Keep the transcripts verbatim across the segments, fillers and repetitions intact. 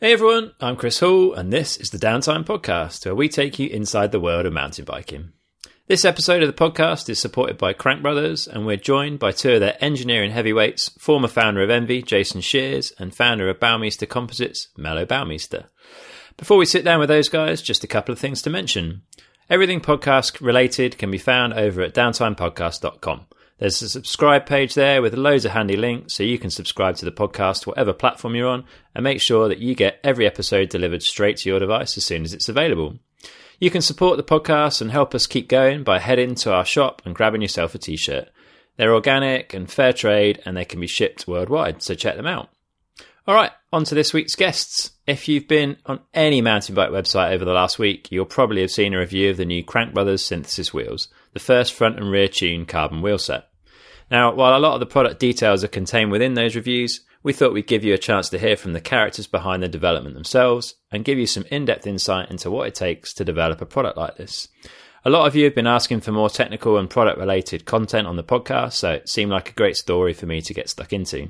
Hey everyone, I'm Chris Hall, and this is the Downtime Podcast, where we take you inside the world of mountain biking. This episode of the podcast is supported by Crank Brothers, and we're joined by two of their engineering heavyweights, former founder of Envy, Jason Shears, and founder of Baumeister Composites, Mello Baumeister. Before we sit down with those guys, just a couple of things to mention. Everything podcast related can be found over at downtime podcast dot com. There's a subscribe page there with loads of handy links so you can subscribe to the podcast, whatever platform you're on, and make sure that you get every episode delivered straight to your device as soon as it's available. You can support the podcast and help us keep going by heading to our shop and grabbing yourself a t-shirt. They're organic and fair trade, and they can be shipped worldwide, so check them out. All right, on to this week's guests. If you've been on any mountain bike website over the last week, you'll probably have seen a review of the new Crank Brothers Synthesis wheels, the first front and rear tune carbon wheel set. Now, while a lot of the product details are contained within those reviews, we thought we'd give you a chance to hear from the characters behind the development themselves and give you some in-depth insight into what it takes to develop a product like this. A lot of you have been asking for more technical and product-related content on the podcast, so it seemed like a great story for me to get stuck into.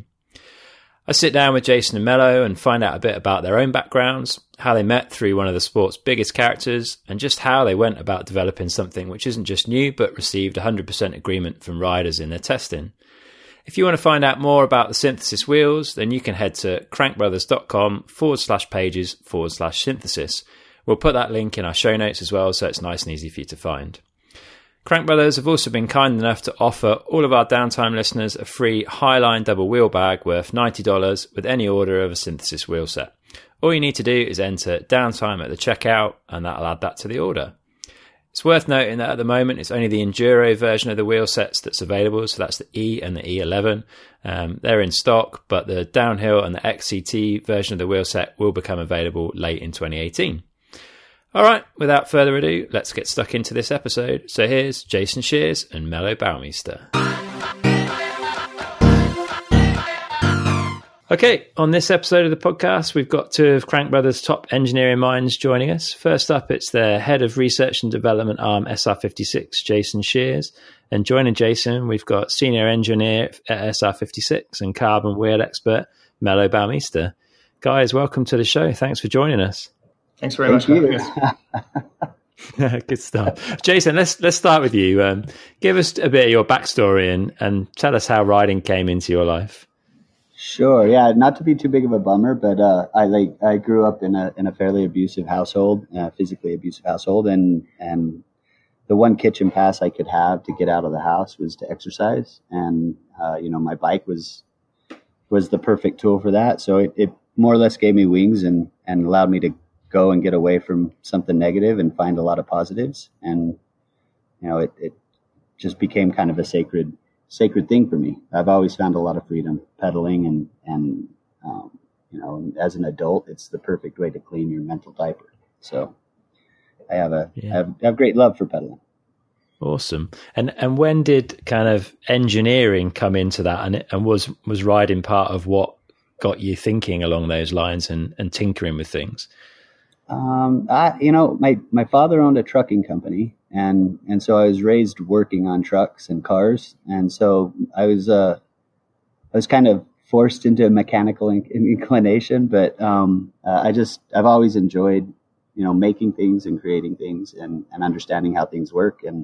I sit down with Jason and Mello and find out a bit about their own backgrounds, how they met through one of the sport's biggest characters, and just how they went about developing something which isn't just new but received one hundred percent agreement from riders in their testing. If you want to find out more about the synthesis wheels, then you can head to crankbrothers.com forward slash pages forward slash synthesis. We'll put that link in our show notes as well, so it's nice and easy for you to find. Crank Brothers have also been kind enough to offer all of our Downtime listeners a free Highline double wheel bag worth ninety dollars with any order of a synthesis wheel set. All you need to do is enter Downtime at the checkout, and that'll add that to the order. It's worth noting that at the moment it's only the Enduro version of the wheel sets that's available, so that's the E and the E eleven. Um, they're in stock, but the Downhill and the X C T version of the wheel set will become available late in twenty eighteen. All right, without further ado, let's get stuck into this episode. So here's Jason Shears and Mello Baumeister. Okay, on this episode of the podcast, we've got two of Crank Brothers' top engineering minds joining us. First up, it's their head of research and development arm, S R fifty-six, Jason Shears. And joining Jason, we've got senior engineer at S R fifty-six and carbon wheel expert, Mello Baumeister. Guys, welcome to the show. Thanks for joining us. Thanks very Thank much for having us. Good stuff. Jason, let's let's start with you. Um, give us a bit of your backstory and, and tell us how riding came into your life. Sure. Yeah, not to be too big of a bummer, but uh, I like I grew up in a in a fairly abusive household, uh, physically abusive household, and and the one kitchen pass I could have to get out of the house was to exercise, and uh, you know my bike was was the perfect tool for that. So it, it more or less gave me wings and and allowed me to go and get away from something negative and find a lot of positives. And, you know, it, it just became kind of a sacred, sacred thing for me. I've always found a lot of freedom pedaling and, and, um, you know, as an adult, it's the perfect way to clean your mental diaper. So I have a, yeah. I have, I have great love for pedaling. Awesome. And, and when did kind of engineering come into that? And, and was, was riding part of what got you thinking along those lines and, and tinkering with things? Um, I, you know, my, my father owned a trucking company, and, and so I was raised working on trucks and cars. And so I was, uh, I was kind of forced into a mechanical in, inclination, but, um, uh, I just, I've always enjoyed, you know, making things and creating things and, and understanding how things work. And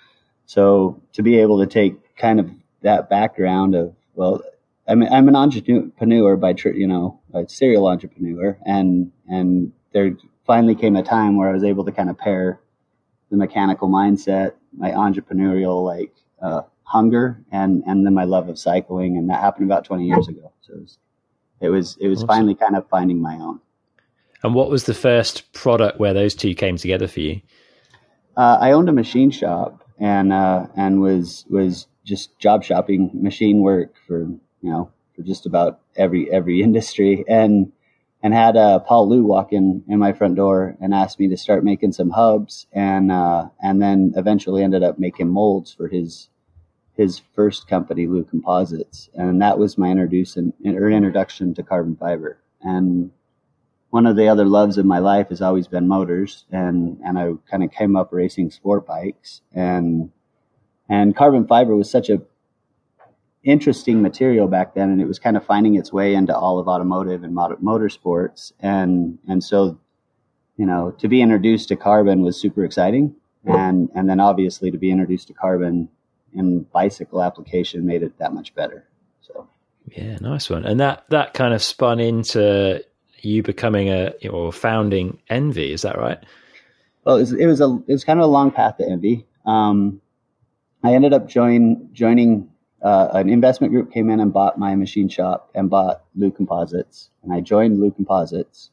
so to be able to take kind of that background of, well, I'm, I'm an entrepreneur by, you know, a serial entrepreneur, and, and there finally came a time where I was able to kind of pair the mechanical mindset, my entrepreneurial like uh, hunger, and and then my love of cycling, and that happened about twenty years ago. So it was it was, it was awesome. Finally kind of finding my own. And what was the first product where those two came together for you? Uh, I owned a machine shop and uh, and was was just job shopping machine work for you know for just about every every industry, and. And had uh, Paul Liu walk in, in my front door and asked me to start making some hubs, and uh, and then eventually ended up making molds for his his first company, Liu Composites, and that was my introduction or introduction to carbon fiber. And one of the other loves of my life has always been motors, and and I kind of came up racing sport bikes, and and carbon fiber was such a interesting material back then, and it was kind of finding its way into all of automotive and motor, motorsports. And, and so, you know, to be introduced to carbon was super exciting. And, and then obviously to be introduced to carbon in bicycle application made it that much better. So, yeah, nice one. And that, that kind of spun into you becoming a, or founding Envy. Is that right? Well, it was, it was a, it was kind of a long path to Envy. Um, I ended up join, joining, uh, an investment group came in and bought my machine shop and bought Lou Composites. And I joined Lou Composites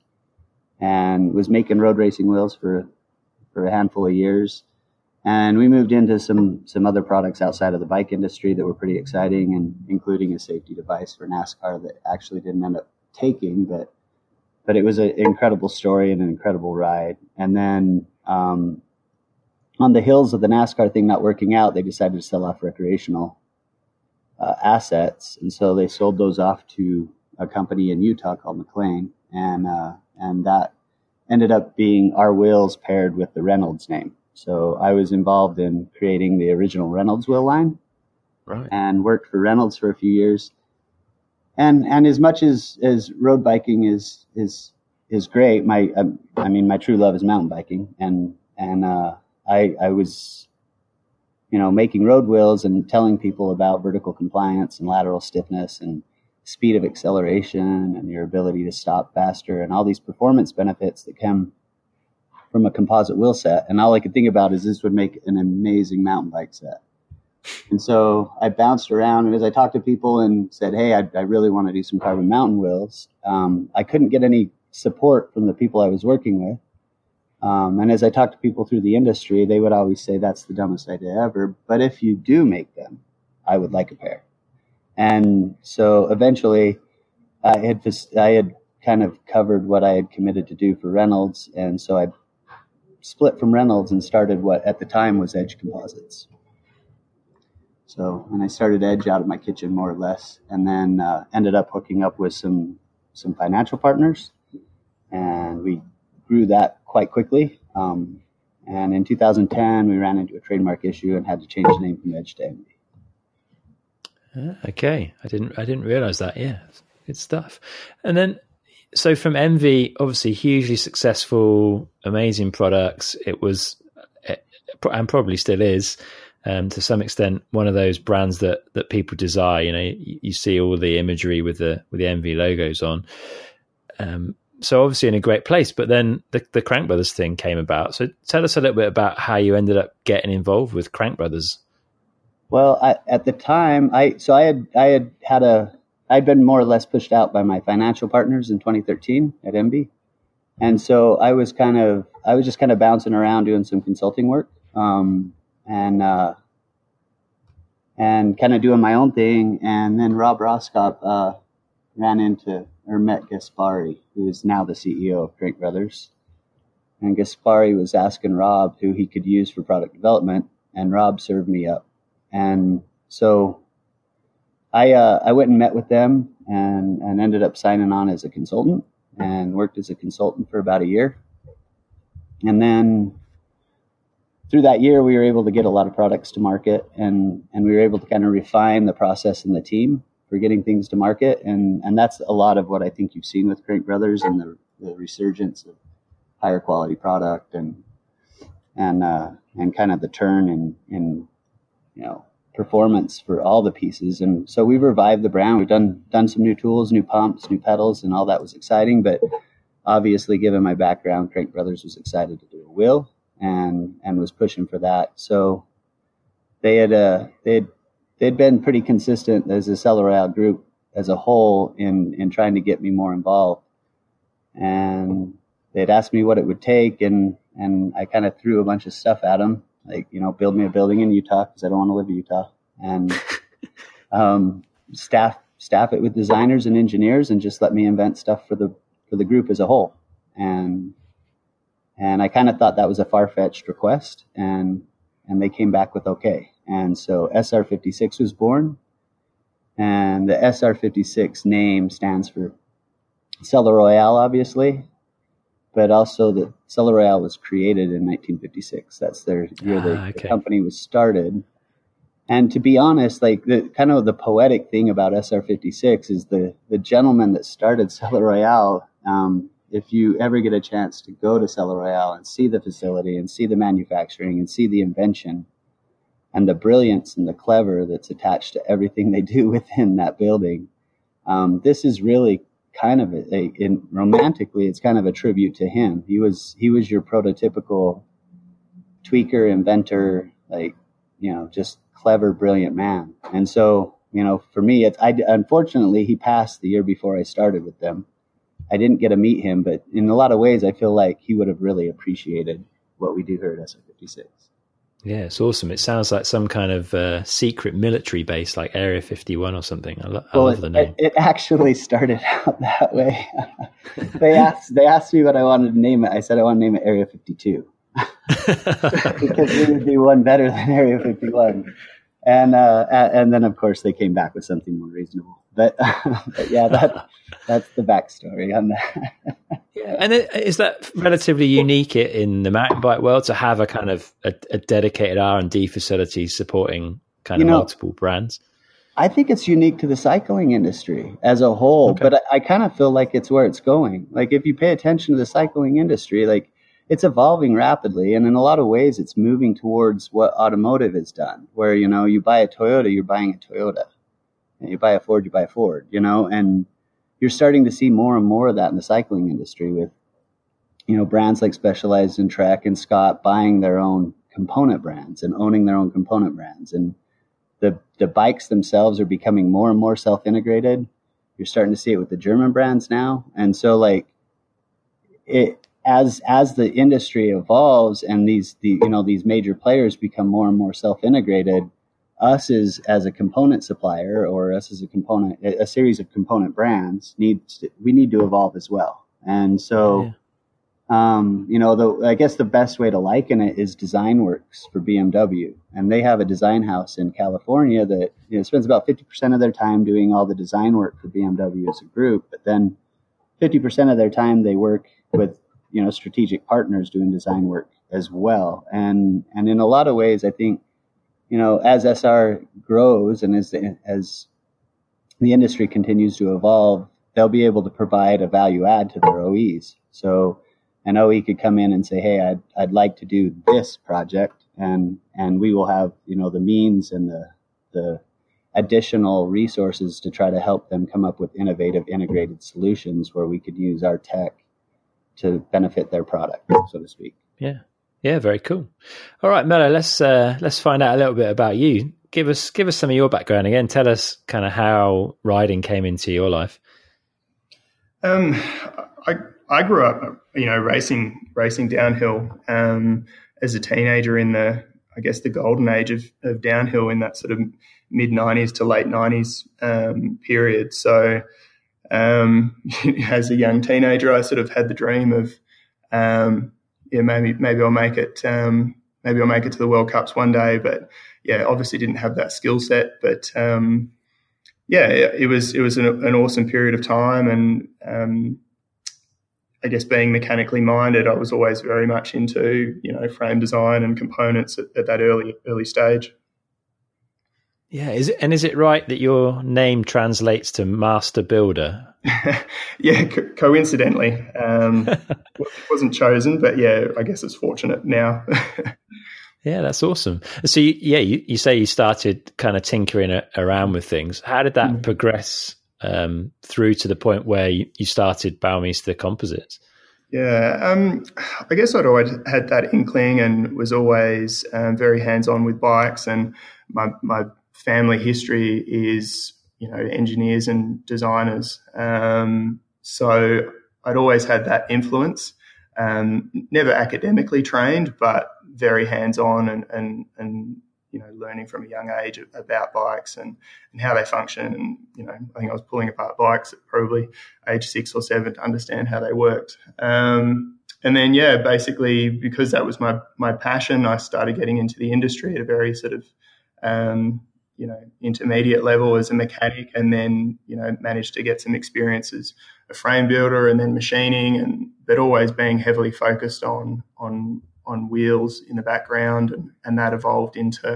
and was making road racing wheels for, for a handful of years. And we moved into some, some other products outside of the bike industry that were pretty exciting, and including a safety device for NASCAR that actually didn't end up taking, but, but it was an incredible story and an incredible ride. And then, um, on the heels of the NASCAR thing not working out, they decided to sell off recreational uh, assets. And so they sold those off to a company in Utah called McLean. And, uh, and that ended up being our wheels paired with the Reynolds name. So I was involved in creating the original Reynolds wheel line, right, and worked for Reynolds for a few years. And, and as much as, as road biking is, is, is great, my, um, I mean, my true love is mountain biking. And, and, uh, I, I was, you know, making road wheels and telling people about vertical compliance and lateral stiffness and speed of acceleration and your ability to stop faster and all these performance benefits that come from a composite wheel set. And all I could think about is this would make an amazing mountain bike set. And so I bounced around, and as I talked to people and said, hey, I, I really want to do some carbon mountain wheels, um, I couldn't get any support from the people I was working with. Um, and as I talked to people through the industry, they would always say, that's the dumbest idea ever. But if you do make them, I would like a pair. And so eventually I had, I had kind of covered what I had committed to do for Reynolds. And so I split from Reynolds and started what at the time was Edge Composites. So, and I started Edge out of my kitchen more or less, and then uh, ended up hooking up with some, some financial partners. And we grew that quite quickly. Um, and in two thousand ten, we ran into a trademark issue and had to change the name from Edge to Envy. Uh, okay. I didn't, I didn't realize that. Yeah. Good stuff. And then, so from Envy, obviously hugely successful, amazing products. It was, and probably still is, um, to some extent, one of those brands that, that people desire. You know, you, you see all the imagery with the, with the Envy logos on. Um, So obviously in a great place, but then the, the Crank Brothers thing came about. So tell us a little bit about how you ended up getting involved with Crank Brothers. Well, I, at the time, I so I had I had had a I'd been more or less pushed out by my financial partners in twenty thirteen at Envy, and so I was kind of I was just kind of bouncing around doing some consulting work, um, and uh, and kind of doing my own thing. And then Rob Roskop uh, ran into. or met Gaspari, who is now the C E O of Crank Brothers. And Gaspari was asking Rob who he could use for product development, and Rob served me up. And so I uh, I went and met with them and, and ended up signing on as a consultant and worked as a consultant for about a year. And then through that year, we were able to get a lot of products to market, and, and we were able to kind of refine the process and the team for getting things to market. And, and that's a lot of what I think you've seen with Crank Brothers and the, the resurgence of higher quality product and, and, uh, and kind of the turn in, in, you know, performance for all the pieces. And so we've revived the brand. We've done, done some new tools, new pumps, new pedals, and all that was exciting. But obviously, given my background, Crank Brothers was excited to do a wheel and, and was pushing for that. So they had, uh, they had, they'd been pretty consistent as a Cellar Royale group as a whole in, in trying to get me more involved. And they'd asked me what it would take, and, and I kind of threw a bunch of stuff at them, like, you know, build me a building in Utah because I don't want to live in Utah, and um, staff staff it with designers and engineers, and just let me invent stuff for the for the group as a whole. And and I kind of thought that was a far-fetched request, and and they came back with okay. And so S R fifty-six was born, and the S R fifty-six name stands for Cellar Royale, obviously, but also the Cellar Royale was created in nineteen fifty-six. That's their year ah, the, okay. the company was started. And to be honest, like the kind of the poetic thing about S R fifty-six is the the gentleman that started Sella Royale. Um, if you ever get a chance to go to Sella Royale and see the facility and see the manufacturing and see the invention and the brilliance and the clever that's attached to everything they do within that building, um, this is really kind of a, a in, romantically, it's kind of a tribute to him. He was he was your prototypical tweaker, inventor, like, you know, just clever, brilliant man. And so, you know, for me, it's, I, unfortunately, he passed the year before I started with them. I didn't get to meet him, but in a lot of ways, I feel like he would have really appreciated what we do here at S R fifty-six. Yeah, it's awesome. It sounds like some kind of uh, secret military base, like Area fifty-one or something. I, lo- I well, love the name. It, it actually started out that way. they asked they asked me what I wanted to name it. I said I want to name it Area fifty-two because we would be one better than Area fifty-one. And uh, and then of course they came back with something more reasonable. But, but yeah, that that's the backstory on that. Yeah, and it, is that relatively unique in the mountain bike world to have a kind of a, a dedicated R and D facility supporting kind you of know, multiple brands? I think it's unique to the cycling industry as a whole, okay. but I, I kind of feel like it's where it's going. Like if you pay attention to the cycling industry, like it's evolving rapidly, and in a lot of ways, it's moving towards what automotive has done, where you know you buy a Toyota, you're buying a Toyota. You buy a Ford, you buy a Ford, you know, and you're starting to see more and more of that in the cycling industry with, you know, brands like Specialized and Trek and Scott buying their own component brands and owning their own component brands. And the the bikes themselves are becoming more and more self-integrated. You're starting to see it with the German brands now. And so like it as as the industry evolves and these the you know these major players become more and more self-integrated, us as, as a component supplier or us as a component, a series of component brands needs to, we need to evolve as well. And so, yeah. um, you know, the, I guess the best way to liken it is DesignWorks for B M W. And they have a design house in California that, you know, spends about fifty percent of their time doing all the design work for B M W as a group. But then fifty percent of their time they work with, you know, strategic partners doing design work as well. And, and in a lot of ways, I think, you know, as S R grows and as the, as the industry continues to evolve, they'll be able to provide a value add to their O Es. So an O E could come in and say, hey, I'd, I'd like to do this project, and and we will have, you know, the means and the the additional resources to try to help them come up with innovative integrated solutions where we could use our tech to benefit their product, so to speak. Yeah. Yeah, very cool. All right, Mello, let's uh, let's find out a little bit about you. Give us give us some of your background again. Tell us kind of how riding came into your life. Um, I I grew up, you know, racing racing downhill um, as a teenager in the, I guess, the golden age of, of downhill in that sort of mid nineties to late nineties um, period. So, um, as a young teenager, I sort of had the dream of. Um, Yeah, maybe maybe I'll make it. Um, maybe I'll make it to the World Cups one day. But yeah, obviously didn't have that skill set. But um, yeah, it, it was it was an, an awesome period of time, and um, I guess being mechanically minded, I was always very much into you know frame design and components at, at that early early stage. Yeah, is it, and is it right that your name translates to master builder? yeah, co- coincidentally, um, wasn't chosen, but yeah, I guess it's fortunate now. Yeah, that's awesome. So, you, yeah, you, you say you started kind of tinkering a, around with things. How did that mm. progress um, through to the point where you, you started Baumeister Composites? Yeah, um, I guess I'd always had that inkling and was always um, very hands-on with bikes, and my my family history is, you know, engineers and designers. Um, so I'd always had that influence, um, never academically trained, but very hands-on and, and, and, you know, learning from a young age about bikes and, and how they function. And, you know, I think I was pulling apart bikes at probably age six or seven to understand how they worked. Um, and then, yeah, basically because that was my, my passion, I started getting into the industry at a very sort of, um, you know, intermediate level as a mechanic, and then, you know, managed to get some experience as a frame builder and then machining, and but always being heavily focused on on on wheels in the background, and, and that evolved into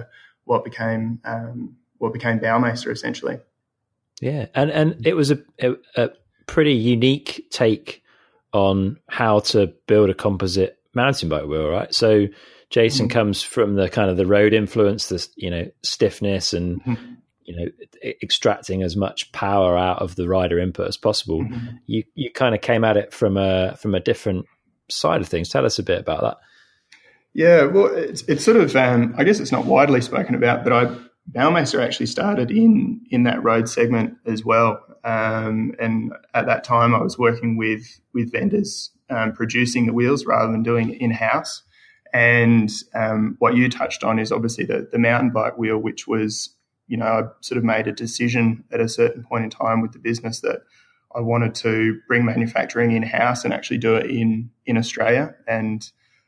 what became um, what became Baumeister essentially. Yeah, and and it was a, a, a pretty unique take on how to build a composite mountain bike wheel, right? So Jason mm-hmm. comes from the kind of the road influence, the you know stiffness and mm-hmm. you know extracting as much power out of the rider input as possible. Mm-hmm. You you kind of came at it from a from a different side of things. Tell us a bit about that. Yeah, well, it's it's sort of um, I guess it's not widely spoken about, but I. Baumeister actually started in in that road segment as well, um, and at that time I was working with with vendors um, producing the wheels rather than doing it in house. And um, what you touched on is obviously the the mountain bike wheel, which was you know I sort of made a decision at a certain point in time with the business that I wanted to bring manufacturing in house and actually do it in in Australia. And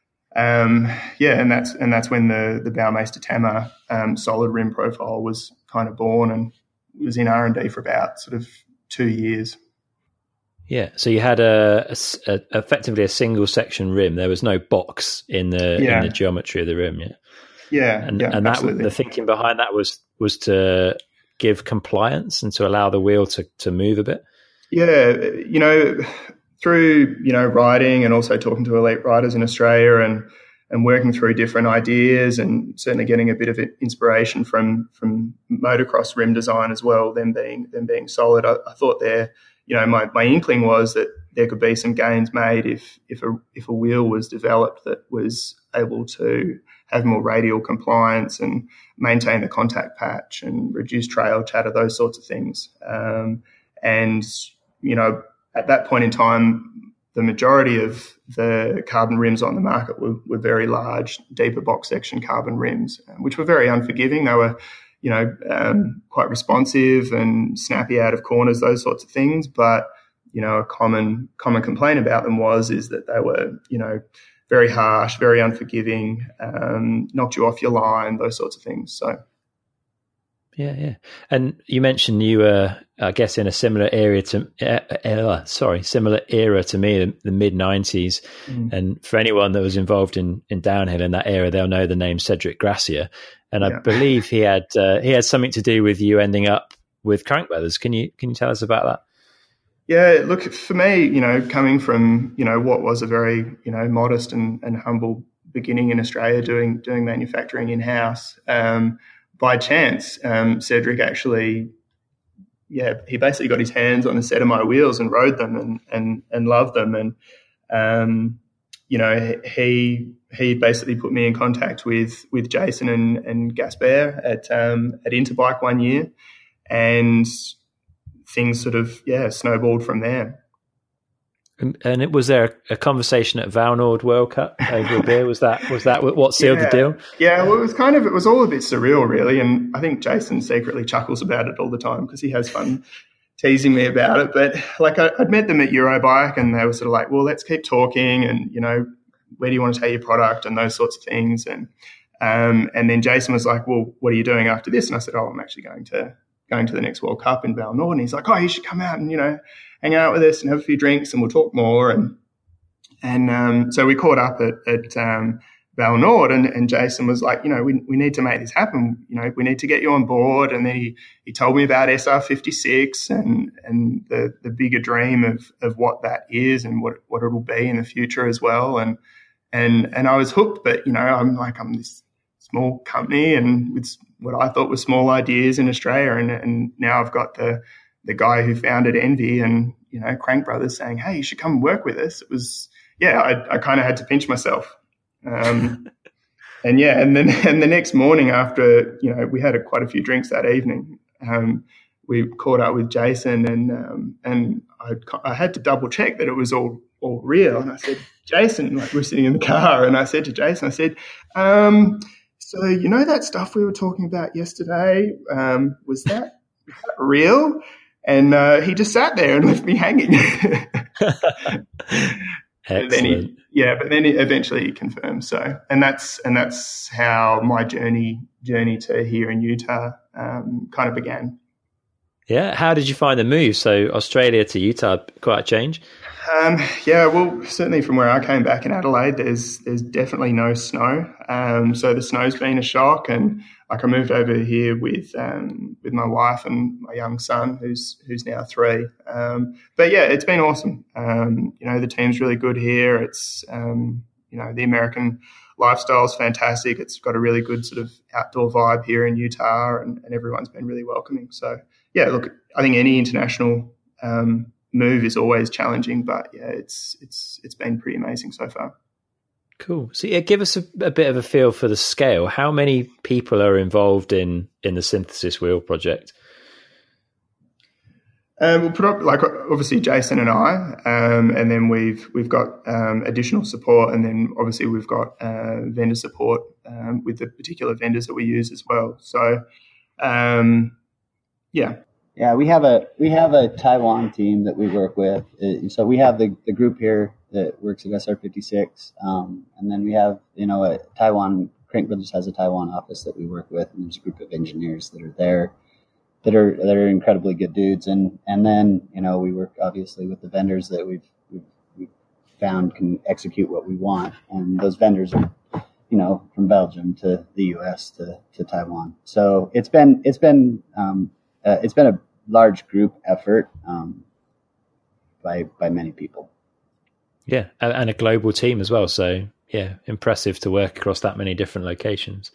Um, yeah, and that's and that's when the the Baumeister Tama um, solid rim profile was kind of born, and was in R and D for about sort of two years. Yeah, so you had a, a, a effectively a single section rim. There was no box in the yeah. in the geometry of the rim. Yeah, yeah, and yeah, and that absolutely. The thinking behind that was was to give compliance and to allow the wheel to to move a bit. Yeah, you know. Through, you know, riding and also talking to elite riders in Australia and, and working through different ideas and certainly getting a bit of inspiration from from motocross rim design as well, them being them being solid. I, I thought there, you know, my, my inkling was that there could be some gains made if if a if a wheel was developed that was able to have more radial compliance and maintain the contact patch and reduce trail chatter, those sorts of things. Um, and, you know, at that point in time, the majority of the carbon rims on the market were, were very large, deeper box section carbon rims, which were very unforgiving. They were, you know, um, quite responsive and snappy out of corners, those sorts of things. But, you know, a common common complaint about them was is that they were, you know, very harsh, very unforgiving, um, knocked you off your line, those sorts of things. So. Yeah, yeah. And you mentioned you were, I guess, in a similar area to, uh, uh, sorry, similar era to me, the, the mid nineties. Mm. And for anyone that was involved in, in downhill in that era, they'll know the name Cedric Gracia. And yeah. I believe he had uh, he had something to do with you ending up with Crank Brothers. Can you can you tell us about that? Yeah, look, for me, you know, coming from, you know, what was a very, you know, modest and, and humble beginning in Australia doing doing manufacturing in-house, um, by chance, um, Cedric actually, yeah, he basically got his hands on a set of my wheels and rode them and and, and loved them. And, um, you know, he he basically put me in contact with with Jason and, and Gasper at um, at Interbike one year, and things sort of, yeah, snowballed from there. And, and it was there a conversation at Valnord World Cup over a beer? Was that was that what sealed yeah. the deal? Yeah, well, it was kind of it was all a bit surreal, really, and I think Jason secretly chuckles about it all the time because he has fun teasing me about it. But like I, I'd met them at Eurobike, and they were sort of like, "Well, let's keep talking, and you know, where do you want to take your product and those sorts of things." And um, and then Jason was like, "Well, what are you doing after this?" And I said, "Oh, I'm actually going to going to the next World Cup in Valnord." And he's like, "Oh, you should come out and you know." hang out with us and have a few drinks and we'll talk more. And and um, so we caught up at, at um, Valnord and, and Jason was like, you know, we we need to make this happen. You know, we need to get you on board. And then he, he told me about S R fifty-six and and the, the bigger dream of of what that is and what, what it'll be in the future as well. And and and I was hooked, but, you know, I'm like, I'm this small company and with what I thought were small ideas in Australia. And, and now I've got the the guy who founded Envy and, you know, Crank Brothers saying, hey, you should come and work with us. It was, yeah, I, I kind of had to pinch myself. Um, and yeah, and then and the next morning after, you know, we had a, quite a few drinks that evening, um, we caught up with Jason and um, and I, I had to double check that it was all, all real. And I said, Jason, like we're sitting in the car and I said to Jason, I said, um, so you know that stuff we were talking about yesterday, um, was that, was that real? And uh, he just sat there and left me hanging. Excellent. Then he, yeah, but then he eventually he confirmed. So, and that's and that's how my journey journey to here in Utah um, kind of began. Yeah, how did you find the move? So Australia to Utah, quite a change. Um, yeah, well, certainly from where I came back in Adelaide, there's there's definitely no snow. Um, so the snow's been a shock, and like I moved over here with um, with my wife and my young son, who's who's now three. Um, but yeah, it's been awesome. Um, you know, the team's really good here. It's um, you know, the American lifestyle is fantastic. It's got a really good sort of outdoor vibe here in Utah, and, and everyone's been really welcoming. So yeah, look, I think any international um, move is always challenging, but yeah, it's it's it's been pretty amazing so far. Cool. So yeah, give us a, a bit of a feel for the scale. How many people are involved in in the Synthesis Wheel project? Um, we'll put up, like, obviously Jason and I, um, and then we've we've got um, additional support, and then obviously we've got uh, vendor support um, with the particular vendors that we use as well. So, um, yeah, yeah, we have a we have a Taiwan team that we work with. So we have the, the group here that works at S R fifty-six, um, and then we have you know a Taiwan. Crank Brothers has a Taiwan office that we work with, and there's a group of engineers that are there. that are that are incredibly good dudes, and and then you know we work obviously with the vendors that we've we've, we've found can execute what we want, and those vendors are you know from Belgium to the U S to, to Taiwan. So it's been it's been um, uh, it's been a large group effort um, by by many people. Yeah, and a global team as well. So yeah, impressive to work across that many different locations.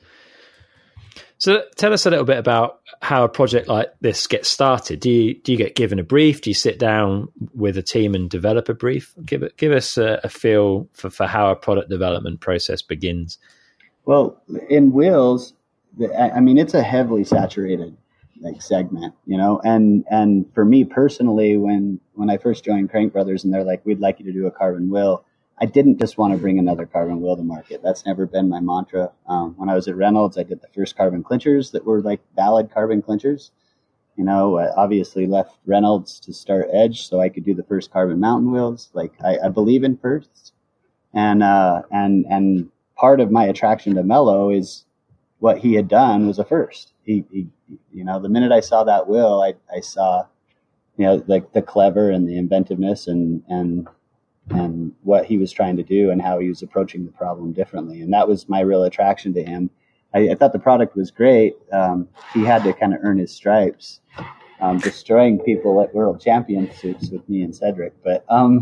So tell us a little bit about how a project like this gets started. Do you do you get given a brief? Do you sit down with a team and develop a brief? Give it, give us a, a feel for, for how a product development process begins. Well, in wheels, I mean, it's a heavily saturated like segment, you know, and and for me personally, when when I first joined Crank Brothers and they're like, we'd like you to do a carbon wheel, I didn't just want to bring another carbon wheel to market. That's never been my mantra. Um, when I was at Reynolds, I did the first carbon clinchers that were like valid carbon clinchers. You know, I obviously left Reynolds to start Edge so I could do the first carbon mountain wheels. Like I, I believe in firsts. And, uh, and, and part of my attraction to Mello is what he had done was a first. He, he you know, the minute I saw that wheel, I, I saw, you know, like the clever and the inventiveness and, and, and what he was trying to do and how he was approaching the problem differently. And that was my real attraction to him. I, I thought the product was great. Um, he had to kind of earn his stripes, um, destroying people at World Championships with me and Cedric. But um,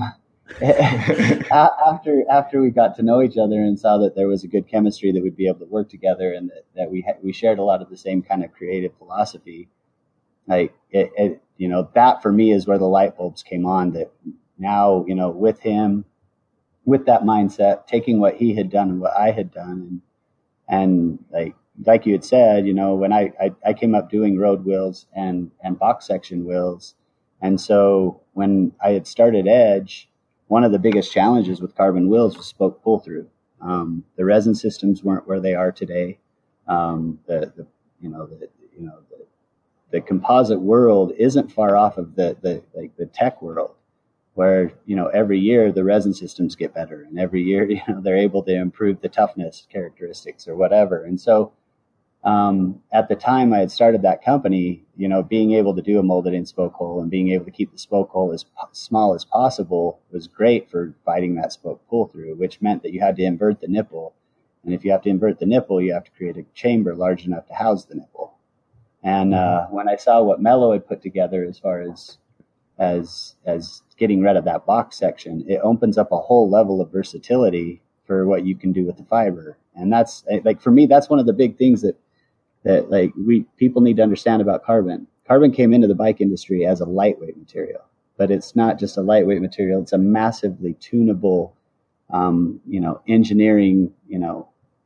after after we got to know each other and saw that there was a good chemistry that we'd be able to work together and that, that we ha- we shared a lot of the same kind of creative philosophy, like it, it, you know, that for me is where the light bulbs came on. That now, you know, with him, with that mindset, taking what he had done and what I had done, and and like like you had said, you know, when I, I, I came up doing road wheels and, and box section wheels, and so when I had started Edge, one of the biggest challenges with carbon wheels was spoke pull through. Um, the resin systems weren't where they are today. Um, the, the you know the you know the, the composite world isn't far off of the the like the tech world, where, you know, every year the resin systems get better and every year, you know, they're able to improve the toughness characteristics or whatever. And so um, at the time I had started that company, you know, being able to do a molded in spoke hole and being able to keep the spoke hole as po- small as possible was great for fighting that spoke pull through, which meant that you had to invert the nipple. And if you have to invert the nipple, you have to create a chamber large enough to house the nipple. And uh, when I saw what Mello had put together as far as as as getting rid of that box section, it opens up a whole level of versatility for what you can do with the fiber. And that's like, for me, that's one of the big things that that like we people need to understand about carbon. Carbon came into the bike industry as a lightweight material, but it's not just a lightweight material. It's a massively tunable, um, you know, engineering, you know,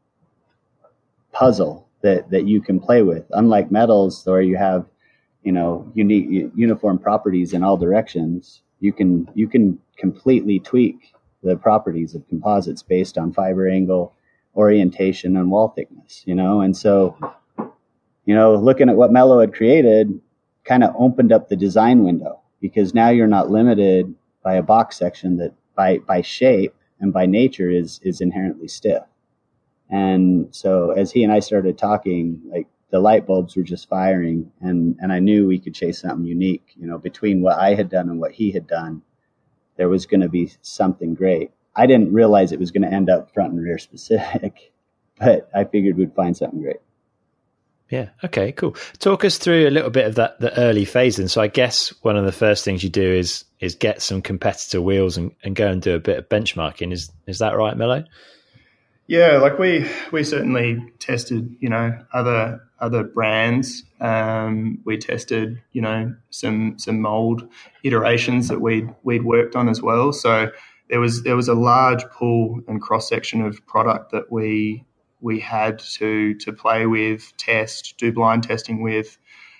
puzzle that, that you can play with. Unlike metals, where you have, you know, unique uniform properties in all directions, you can you can completely tweak the properties of composites based on fiber angle, orientation, and wall thickness. You know, and so, you know, looking at what Mello had created kind of opened up the design window, because now you're not limited by a box section that by by shape and by nature is is inherently stiff. And so as he and I started talking, like, the light bulbs were just firing, and, and I knew we could chase something unique, you know, between what I had done and what he had done. There was going to be something great. I didn't realize it was going to end up front and rear specific, but I figured we'd find something great. Yeah. Okay, cool. Talk us through a little bit of that, the early phase. And so I guess one of the first things you do is is get some competitor wheels and, and go and do a bit of benchmarking. Is is that right, Mello? Yeah, like we we certainly tested, you know, other other brands. Um, we tested, you know, some some mold iterations that we'd we'd worked on as well. So there was there was a large pool and cross section of product that we we had to to play with, test, do blind testing with,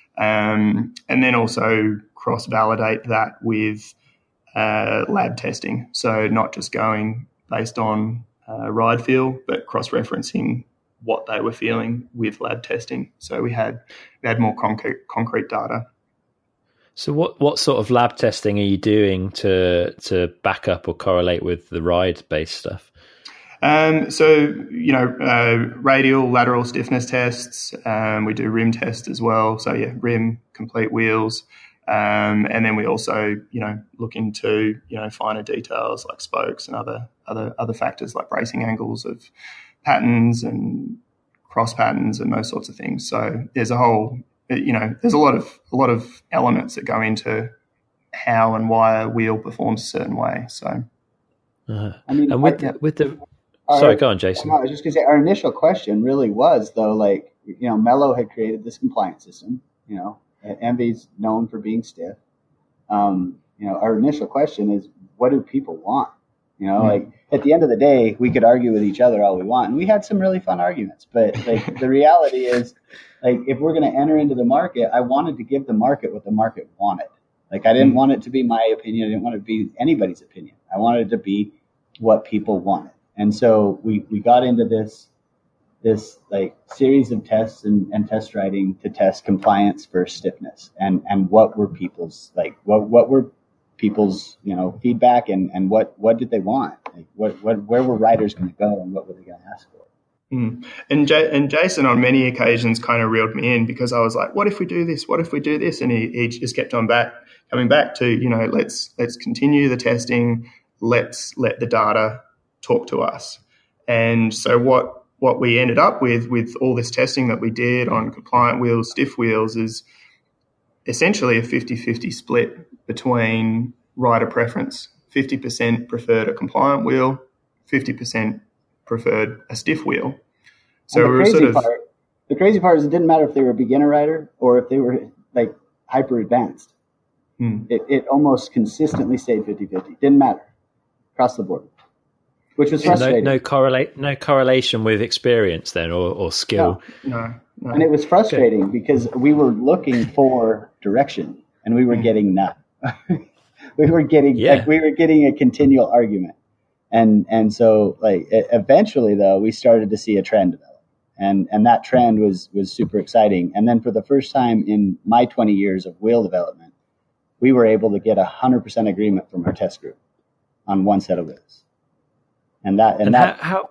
um, and then also cross validate that with uh, lab testing. So not just going based on Uh, ride feel, but cross-referencing what they were feeling with lab testing. So we had we had more concrete concrete data. So what, what sort of lab testing are you doing to to back up or correlate with the ride-based stuff? Um, so, you know, uh, radial, lateral stiffness tests. Um, we do rim tests as well. So, yeah, rim, complete wheels. Um, and then we also, you know, look into, you know, finer details like spokes and other other other factors like bracing angles of patterns and cross patterns and those sorts of things. So there's a whole, you know, there's a lot of a lot of elements that go into how and why a wheel performs a certain way. So, uh-huh. I mean, and with I, the, with the our, sorry, go on, Jason. I was just going to say our initial question really was though, like, you know, Mello had created this compliance system, you know. Envy's known for being stiff. Um, you know, our initial question is, what do people want? You know, mm-hmm. like at the end of the day, we could argue with each other all we want, and we had some really fun arguments. But like the reality is, like if we're going to enter into the market, I wanted to give the market what the market wanted. Like I didn't mm-hmm. want it to be my opinion. I didn't want it to be anybody's opinion. I wanted it to be what people wanted. And so we we got into this. this like series of tests and, and test riding to test compliance for stiffness and, and what were people's like what what were people's you know feedback and, and what, what did they want, like what, what where were riders going to go and what were they going to ask for. Mm. And J- and Jason on many occasions kind of reeled me in because I was like, what if we do this? What if we do this? And he, he just kept on back coming back to you know let's let's continue the testing, let's let the data talk to us. And so what. What we ended up with, with all this testing that we did on compliant wheels, stiff wheels, is essentially a fifty-fifty split between rider preference. fifty percent preferred a compliant wheel, fifty percent preferred a stiff wheel. So the we were crazy sort of... Part, the crazy part is it didn't matter if they were a beginner rider or if they were like hyper advanced. Hmm. It, it almost consistently stayed fifty-fifty. Didn't matter across the board. Which was frustrating. No, no correlate, no correlation with experience then, or, or skill. No, no, no. And it was frustrating okay. because we were looking for direction, and we were mm. getting none. we were getting, yeah. like, we were getting a continual argument, and and so like eventually though we started to see a trend develop, and and that trend was was super exciting. And then for the first time in my twenty years of wheel development, we were able to get a hundred percent agreement from our test group on one set of wheels. And that, and, and that, how,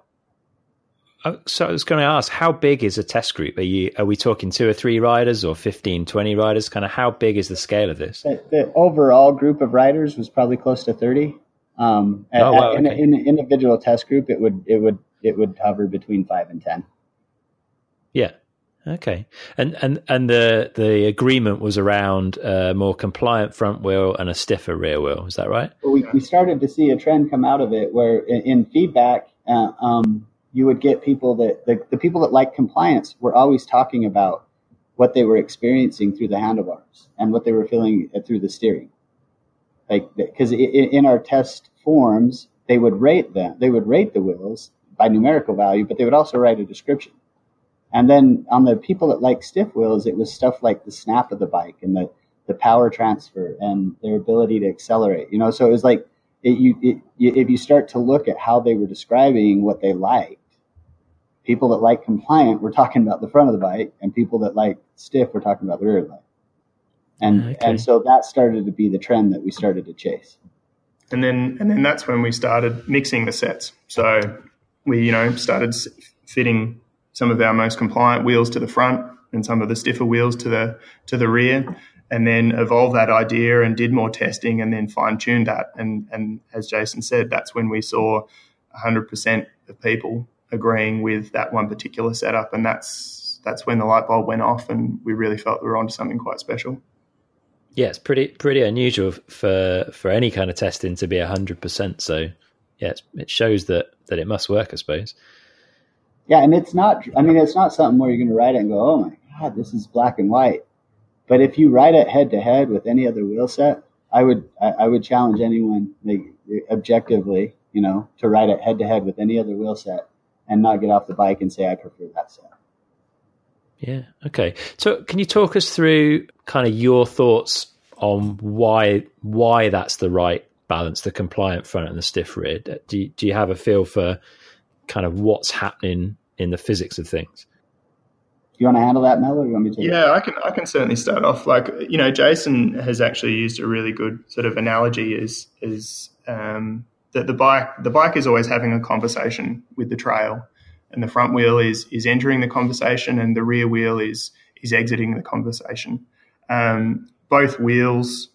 how, so I was going to ask, how big is a test group? Are you, are we talking two or three riders or fifteen, twenty riders? Kind of how big is the scale of this? The, the overall group of riders was probably close to thirty. Um, oh, wow, in, okay. in an individual test group, it would, it would, it would hover between five and ten. Yeah. Okay. And, and, and the, the agreement was around a more compliant front wheel and a stiffer rear wheel. Is that right? Well, we, we started to see a trend come out of it where in, in feedback, uh, um, you would get people that the, the people that like compliance were always talking about what they were experiencing through the handlebars and what they were feeling through the steering. Like, because in, in our test forms, they would rate them, they would rate the wheels by numerical value, but they would also write a description. And then on the people that like stiff wheels, it was stuff like the snap of the bike and the, the power transfer and their ability to accelerate. You know, so it was like it, you, it, if you start to look at how they were describing what they liked, people that like compliant were talking about the front of the bike, and people that like stiff were talking about the rear of the bike. And okay. and so that started to be the trend that we started to chase. And then and then that's when we started mixing the sets. So we, you know, started fitting some of our most compliant wheels to the front and some of the stiffer wheels to the to the rear, and then evolved that idea and did more testing and then fine-tuned that. And and as Jason said, that's when we saw one hundred percent of people agreeing with that one particular setup, and that's that's when the light bulb went off, and we really felt we were onto something quite special. Yeah, it's pretty pretty unusual for for any kind of testing to be a hundred percent. So yeah, it's, it shows that that it must work, I suppose. Yeah, and it's not. I mean, it's not something where you're going to ride it and go, "Oh my God, this is black and white." But if you ride it head to head with any other wheel set, I would I, I would challenge anyone, like, objectively, you know, to ride it head to head with any other wheel set and not get off the bike and say, "I prefer that set." Yeah. Okay. So can you talk us through kind of your thoughts on why why that's the right balance, the compliant front and the stiff rear? Do you, do you have a feel for kind of what's happening in the physics of things? You want to handle that, Mel, or you want me to? Yeah, I can I can certainly start off. Like, you know, Jason has actually used a really good sort of analogy is is um, that the bike the bike is always having a conversation with the trail. And the front wheel is is entering the conversation, and the rear wheel is is exiting the conversation. Um, both wheels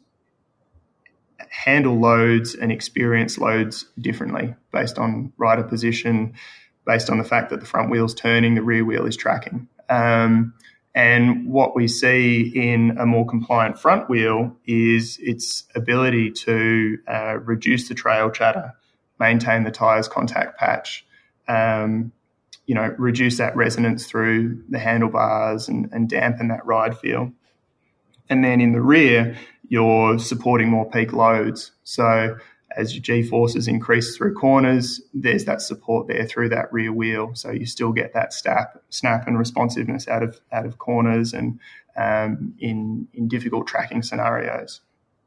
handle loads and experience loads differently based on rider position, based on the fact that the front wheel's turning, the rear wheel is tracking. Um, and what we see in a more compliant front wheel is its ability to uh, reduce the trail chatter, maintain the tyres contact patch, um, you know, reduce that resonance through the handlebars and, and dampen that ride feel. And then in the rear, you're supporting more peak loads. So as your G-forces increase through corners, there's that support there through that rear wheel. So you still get that snap, snap and responsiveness out of out of corners and um, in in difficult tracking scenarios.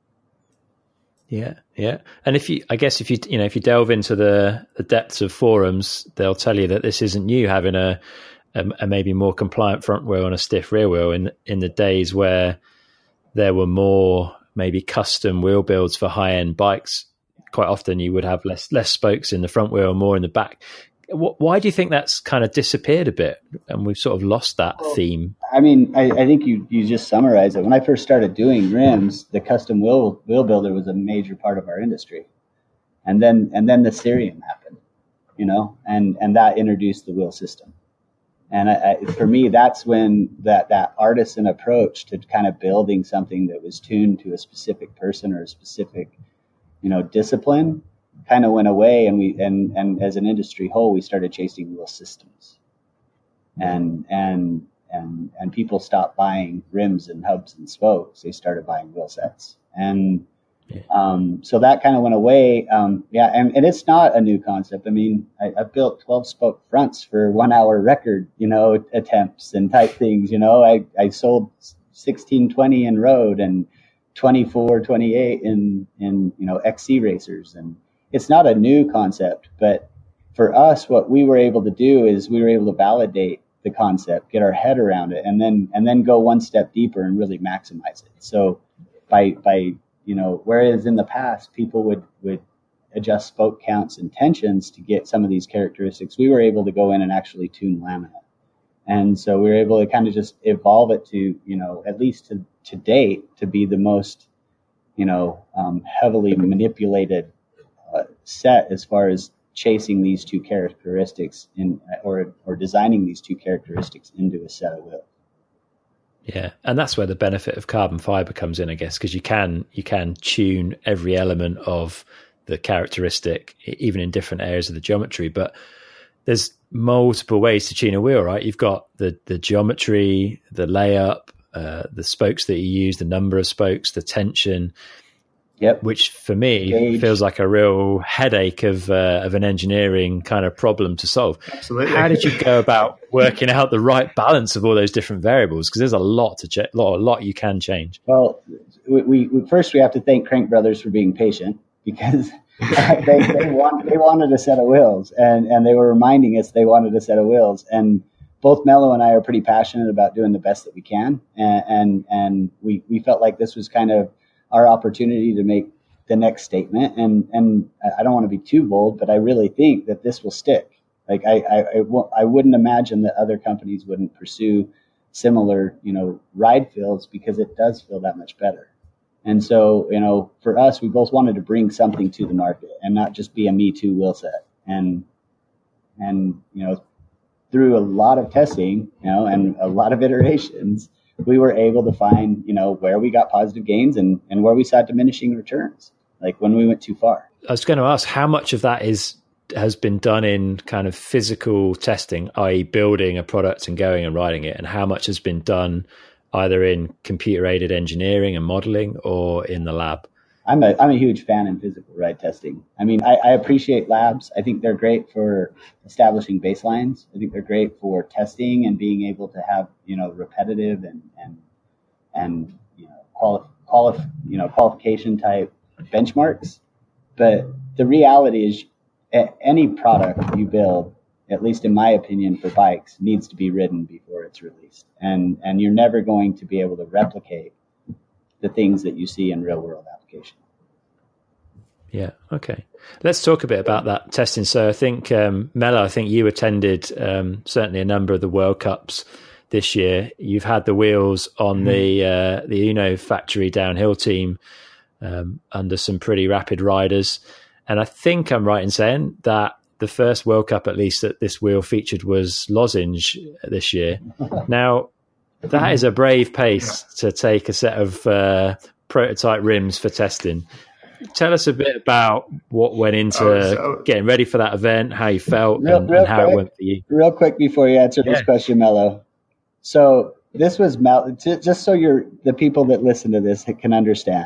Yeah, yeah. And if you, I guess if you, you know, if you delve into the, the depths of forums, they'll tell you that this isn't you having a, a, a maybe more compliant front wheel and a stiff rear wheel in in the days where there were more maybe custom wheel builds for high end bikes. Quite often you would have less less spokes in the front wheel, more in the back. Why do you think that's kind of disappeared a bit and we've sort of lost that well, theme? I mean, I, I think you, you just summarized it. When I first started doing rims, the custom wheel wheel builder was a major part of our industry. And then and then the Cerium happened, you know, and, and that introduced the wheel system. And I, I, for me, that's when that, that artisan approach to kind of building something that was tuned to a specific person or a specific, you know, discipline kind of went away, and we and and as an industry whole, we started chasing wheel systems, and and and and people stopped buying rims and hubs and spokes. They started buying wheel sets, and um, so that kind of went away. Um, yeah, and, and it's not a new concept. I mean, I, I built twelve spoke fronts for one hour record, you know, attempts and type things. You know, I I sold sixteen twenty in road and twenty-four twenty-eight in in you know X C racers. And it's not a new concept, but for us, what we were able to do is we were able to validate the concept, get our head around it, and then and then go one step deeper and really maximize it. So by by you know, whereas in the past people would would adjust spoke counts and tensions to get some of these characteristics, we were able to go in and actually tune laminate. And so we were able to kind of just evolve it to, you know, at least to, to date, to be the most, you know, um, heavily manipulated uh, set as far as chasing these two characteristics in, or or designing these two characteristics into a set of wheels. Yeah, and that's where the benefit of carbon fiber comes in, I guess, because you can you can tune every element of the characteristic, even in different areas of the geometry. But there's multiple ways to tune a wheel, right? You've got the the geometry, the layup, uh, the spokes that you use, the number of spokes, the tension. Yep. Which for me Gauge. feels like a real headache of uh, of an engineering kind of problem to solve. Absolutely. How did you go about working out the right balance of all those different variables? Because there's a lot to check, lot, a lot you can change. Well, we, we first we have to thank Crank Brothers for being patient, because they they, want, they wanted a set of wheels, and, and they were reminding us they wanted a set of wheels. And both Mello and I are pretty passionate about doing the best that we can, and and, and we, we felt like this was kind of our opportunity to make the next statement. And, and I don't want to be too bold, but I really think that this will stick. Like I, I, I, w- I wouldn't imagine that other companies wouldn't pursue similar, you know, ride feels, because it does feel that much better. And so, you know, for us, we both wanted to bring something to the market and not just be a Me Too wheel set. And, and, you know, through a lot of testing, you know, and a lot of iterations, we were able to find, you know, where we got positive gains and, and where we saw diminishing returns, like when we went too far. I was going to ask how much of that is has been done in kind of physical testing, that is building a product and going and writing it, and how much has been done either in computer-aided engineering and modeling or in the lab? I'm a I'm a huge fan in physical ride testing. I mean, I, I appreciate labs. I think they're great for establishing baselines. I think they're great for testing and being able to have, you know, repetitive and and and you know quali- quali- you know qualification type benchmarks. But the reality is, any product you build, at least in my opinion, for bikes, needs to be ridden before it's released, and and you're never going to be able to replicate the things that you see in real world application. Yeah. Okay. Let's talk a bit about that testing. So I think, um, Mello, I think you attended um, certainly a number of the World Cups this year. You've had the wheels on mm-hmm. the uh, the Uno factory downhill team um, under some pretty rapid riders. And I think I'm right in saying that the first World Cup, at least, that this wheel featured was Lozenge this year. Now, that is a brave pace to take a set of uh, prototype rims for testing. Tell us a bit about what went into oh, so, getting ready for that event, how you felt, real, and, real and how quick, it went for you. Real quick before you answer yeah. this question, Mello. So this was Mel. Just so you're the people that listen to this can understand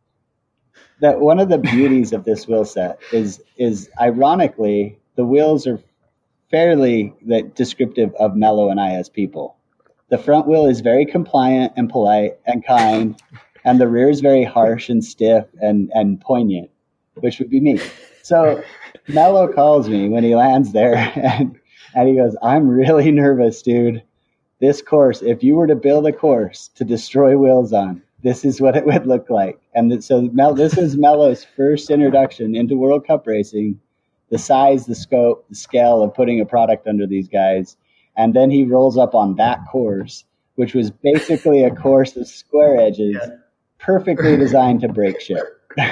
that one of the beauties of this wheel set is is ironically the wheels are fairly that descriptive of Mello and I as people. The front wheel is very compliant and polite and kind, and the rear is very harsh and stiff and, and poignant, which would be me. So Mello calls me when he lands there, and, and he goes, "I'm really nervous, dude. This course, if you were to build a course to destroy wheels on, this is what it would look like." And so Mel, this is Mello's first introduction into World Cup racing, the size, the scope, the scale of putting a product under these guys. And then he rolls up on that course, which was basically a course of square edges, yeah. perfectly designed to break shit.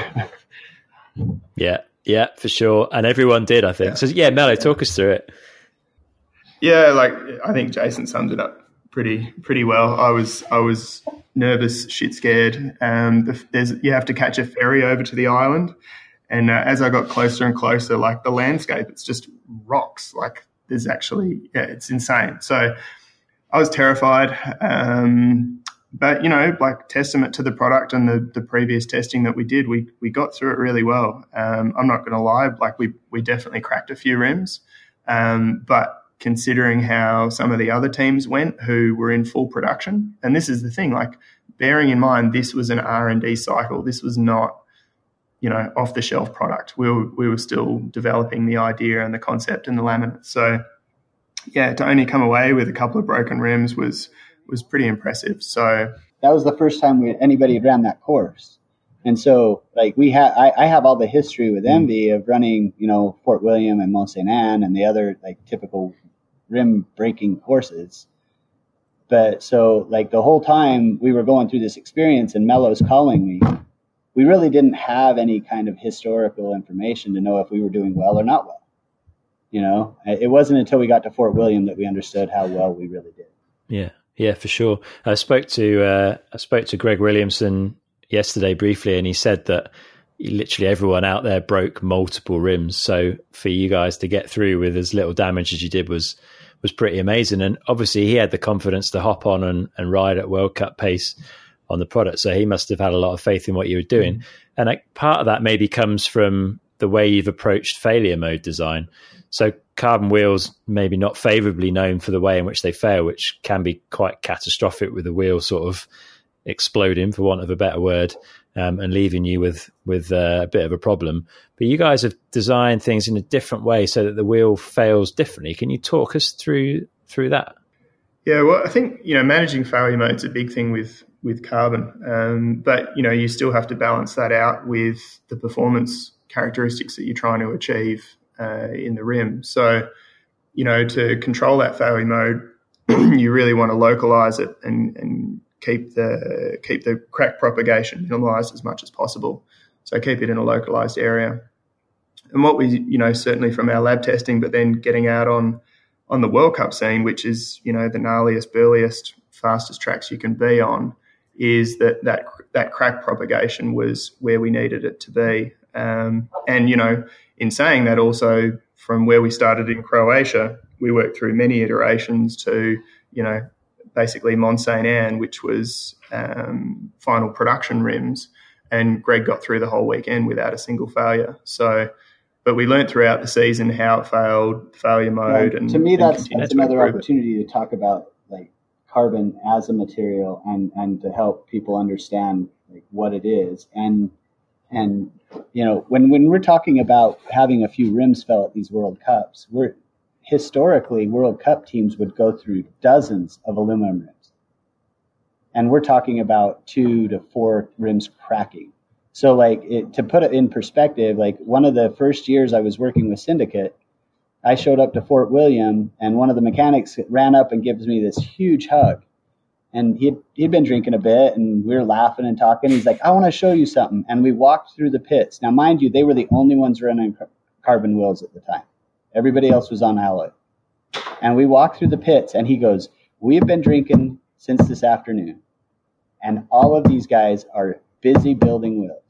yeah, yeah, for sure. And everyone did, I think. Yeah. So, yeah, Mello, talk us through it. Yeah, like I think Jason summed it up pretty pretty well. I was I was nervous, shit scared. Um, there's you have to catch a ferry over to the island, and uh, as I got closer and closer, like the landscape, it's just rocks. Like there's actually, yeah, it's insane. So I was terrified. Um, but, you know, like testament to the product and the, the previous testing that we did, we we got through it really well. Um, I'm not going to lie, like we we definitely cracked a few rims. Um, but considering how some of the other teams went who were in full production, and this is the thing, like bearing in mind this was an R and D cycle. This was not, you know, off-the-shelf product. We were we were still developing the idea and the concept and the laminate. So, yeah, to only come away with a couple of broken rims was was pretty impressive. So that was the first time we, anybody had ran that course, and so like we had, I, I have all the history with Envy of running, you know, Fort William and Mont Saint Anne and the other like typical rim breaking courses. But so like the whole time we were going through this experience, and Mello's calling me, we really didn't have any kind of historical information to know if we were doing well or not well. You know, it wasn't until we got to Fort William that we understood how well we really did. Yeah, yeah, for sure. I spoke to uh, I spoke to Greg Williamson yesterday briefly, and he said that literally everyone out there broke multiple rims. So for you guys to get through with as little damage as you did was was pretty amazing. And obviously he had the confidence to hop on and, and ride at World Cup pace on the product. So he must have had a lot of faith in what you were doing. Mm. And like, part of that maybe comes from the way you've approached failure mode design. So carbon wheels maybe not favorably known for the way in which they fail, which can be quite catastrophic with the wheel sort of exploding, for want of a better word, um, and leaving you with, with uh, a bit of a problem. But you guys have designed things in a different way so that the wheel fails differently. Can you talk us through through that? Yeah, well, I think, you know, managing failure mode is a big thing with with carbon, um, but you know, you still have to balance that out with the performance characteristics that you're trying to achieve uh, in the rim. So, you know, to control that failure mode, you really want to localize it and, and keep the keep the crack propagation minimized as much as possible. So keep it in a localized area. And what we, you know, certainly from our lab testing, but then getting out on on the World Cup scene, which is, you know, the gnarliest, burliest, fastest tracks you can be on, is that that, that crack propagation was where we needed it to be. Um, and, you know, in saying that, also from where we started in Croatia, we worked through many iterations to, you know, basically Mont Saint Anne, which was um, final production rims. And Greg got through the whole weekend without a single failure. So, but we learned throughout the season how it failed, failure mode. Yeah, and to me, and that's, that's to another improve it. opportunity to talk about like carbon as a material and, and to help people understand like what it is. And, and, you know, when, when we're talking about having a few rims fell at these World Cups, we're historically World Cup teams would go through dozens of aluminum rims. And we're talking about two to four rims cracking. So like it, to put it in perspective, like one of the first years I was working with Syndicate, I showed up to Fort William and one of the mechanics ran up and gives me this huge hug. And he'd, he'd been drinking a bit and we were laughing and talking. He's like, I want to show you something. And we walked through the pits. Now, mind you, they were the only ones running carbon wheels at the time. Everybody else was on alloy. And we walked through the pits and he goes, we have been drinking since this afternoon. And all of these guys are busy building wheels.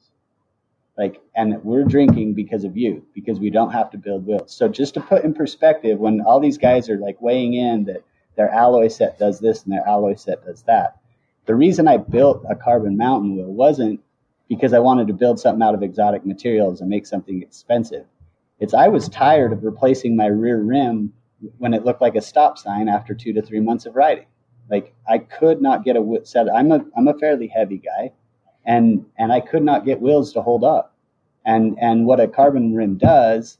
Like, and we're drinking because of you, because we don't have to build wheels. So just to put in perspective, when all these guys are like weighing in that their alloy set does this and their alloy set does that, the reason I built a carbon mountain wheel wasn't because I wanted to build something out of exotic materials and make something expensive. It's I was tired of replacing my rear rim when it looked like a stop sign after two to three months of riding. Like I could not get a set. I'm a I'm a fairly heavy guy, and and I could not get wheels to hold up. And and what a carbon rim does,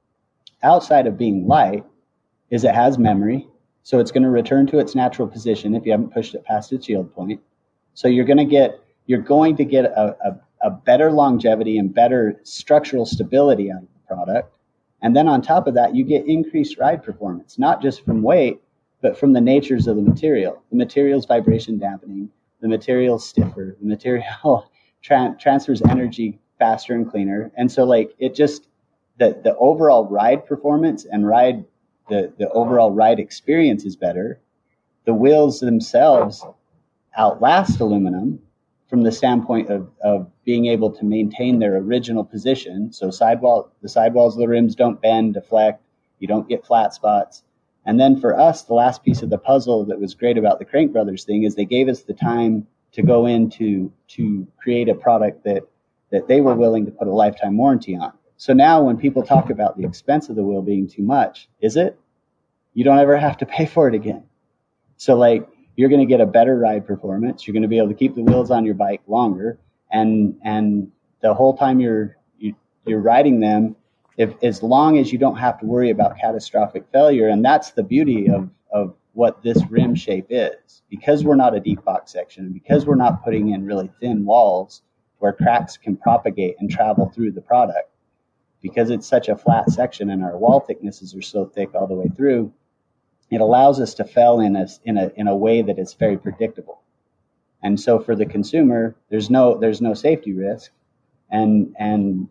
outside of being light, is it has memory. So it's going to return to its natural position if you haven't pushed it past its yield point. So you're going to get you're going to get a, a, a better longevity and better structural stability out of the product. And then on top of that, you get increased ride performance, not just from weight, but from the natures of the material. The material's vibration dampening, the material's stiffer, the material tra- transfers energy faster and cleaner. And so like it just, the, the overall ride performance and ride, the, the overall ride experience is better. The wheels themselves outlast aluminum from the standpoint of, of being able to maintain their original position. So sidewall, the sidewalls of the rims don't bend, deflect, you don't get flat spots. And then for us, the last piece of the puzzle that was great about the Crank Brothers thing is they gave us the time to go into to create a product that, that they were willing to put a lifetime warranty on. So now when people talk about the expense of the wheel being too much, is it? You don't ever have to pay for it again. So like you're going to get a better ride performance. You're going to be able to keep the wheels on your bike longer. And and the whole time you're you, you're riding them, if as long as you don't have to worry about catastrophic failure, and that's the beauty of, of what this rim shape is. Because we're not a deep box section, and because we're not putting in really thin walls where cracks can propagate and travel through the product, because it's such a flat section and our wall thicknesses are so thick all the way through, it allows us to fail in a, in a in a way that is very predictable. And so for the consumer, there's no there's no safety risk. And and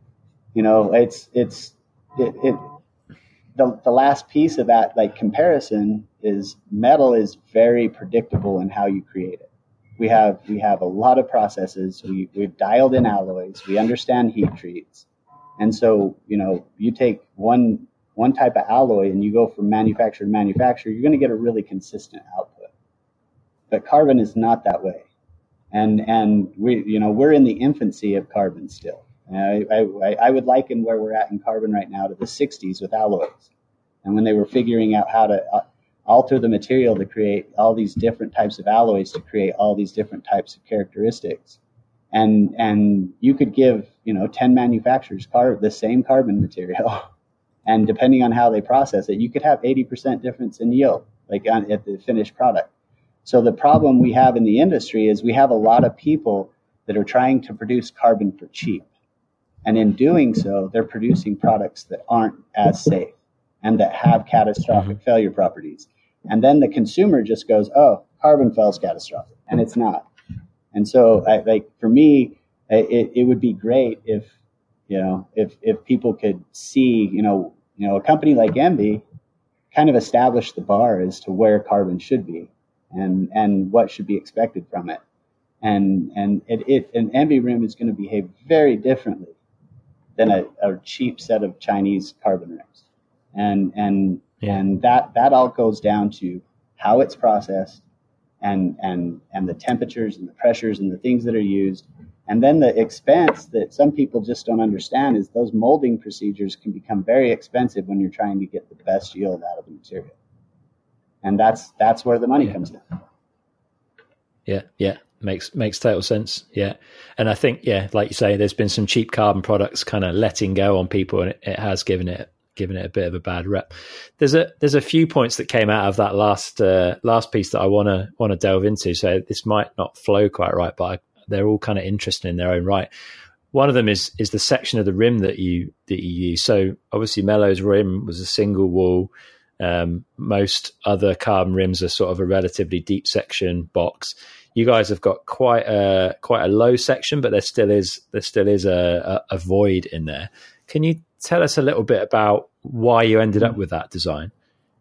you know, it's it's it, it the the last piece of that like comparison is metal is very predictable in how you create it. We have we have a lot of processes. We we've dialed in alloys. We understand heat treats. And so, you know, you take one one type of alloy and you go from manufacturer to manufacturer, you're going to get a really consistent output. But carbon is not that way. And and we you know, we're in the infancy of carbon still. I, I, I would liken where we're at in carbon right now to the sixties with alloys. And when they were figuring out how to uh, alter the material to create all these different types of alloys to create all these different types of characteristics. And and you could give, you know, ten manufacturers car- the same carbon material. And depending on how they process it, you could have eighty percent difference in yield, like on, at the finished product. So the problem we have in the industry is we have a lot of people that are trying to produce carbon for cheap. And in doing so, they're producing products that aren't as safe and that have catastrophic mm-hmm. failure properties. And then the consumer just goes, oh, carbon fails catastrophic. And it's not. And so I, like for me, it, it would be great if, you know, if, if people could see, you know, you know, a company like Envy, kind of established the bar as to where carbon should be and and what should be expected from it. And and it, it an Envy rim is going to behave very differently than a, a cheap set of Chinese carbon rims. And and yeah. and that that all goes down to how it's processed and and and the temperatures and the pressures and the things that are used. And then the expense that some people just don't understand is those molding procedures can become very expensive when you're trying to get the best yield out of the material. And that's that's where the money yeah. comes in. Yeah, yeah. Makes makes total sense. Yeah. And I think, yeah, like you say, there's been some cheap carbon products kind of letting go on people, and it, it has given it given it a bit of a bad rep. There's a there's a few points that came out of that last uh, last piece that I wanna wanna delve into. So this might not flow quite right, but I, they're all kind of interesting in their own right. One of them is is the section of the rim that you that you use. So obviously Mello's rim was a single wall. Um, most other carbon rims are sort of a relatively deep section box. You guys have got quite a quite a low section, but there still is there still is a, a, a void in there. Can you tell us a little bit about why you ended up with that design?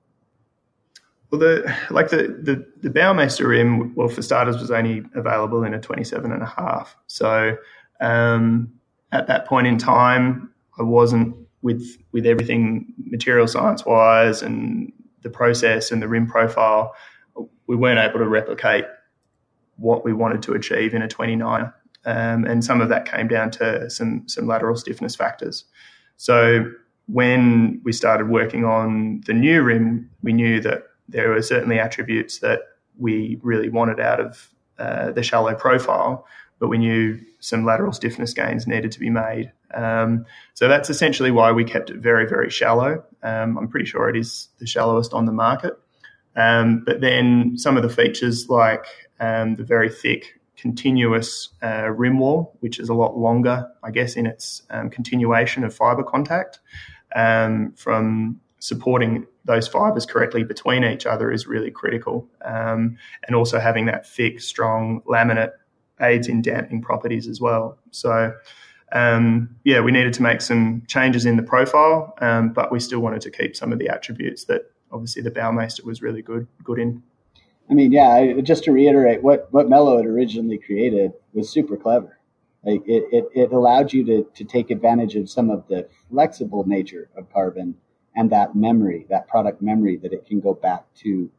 Well, the like the the, the Baumeister rim, well, for starters, was only available in a twenty-seven and a half. So um, at that point in time, I wasn't with with everything material science wise and the process and the rim profile. We weren't able to replicate what we wanted to achieve in a twenty-nine. Um, and some of that came down to some some lateral stiffness factors. So when we started working on the new rim, we knew that there were certainly attributes that we really wanted out of uh, the shallow profile, but we knew some lateral stiffness gains needed to be made. Um, so that's essentially why we kept it very, very shallow. Um, I'm pretty sure it is the shallowest on the market. Um, but then some of the features like um, the very thick continuous uh, rim wall, which is a lot longer, I guess, in its um, continuation of fibre contact, um, from supporting those fibres correctly between each other is really critical. Um, and also having that thick, strong laminate aids in damping properties as well. So, um, yeah, we needed to make some changes in the profile, um, but we still wanted to keep some of the attributes that obviously the Baumeister was really good good in. I mean, yeah, I, just to reiterate, what, what Mello had originally created was super clever. Like it, it, it allowed you to, to take advantage of some of the flexible nature of carbon and that memory, that product memory, that it can go back to, you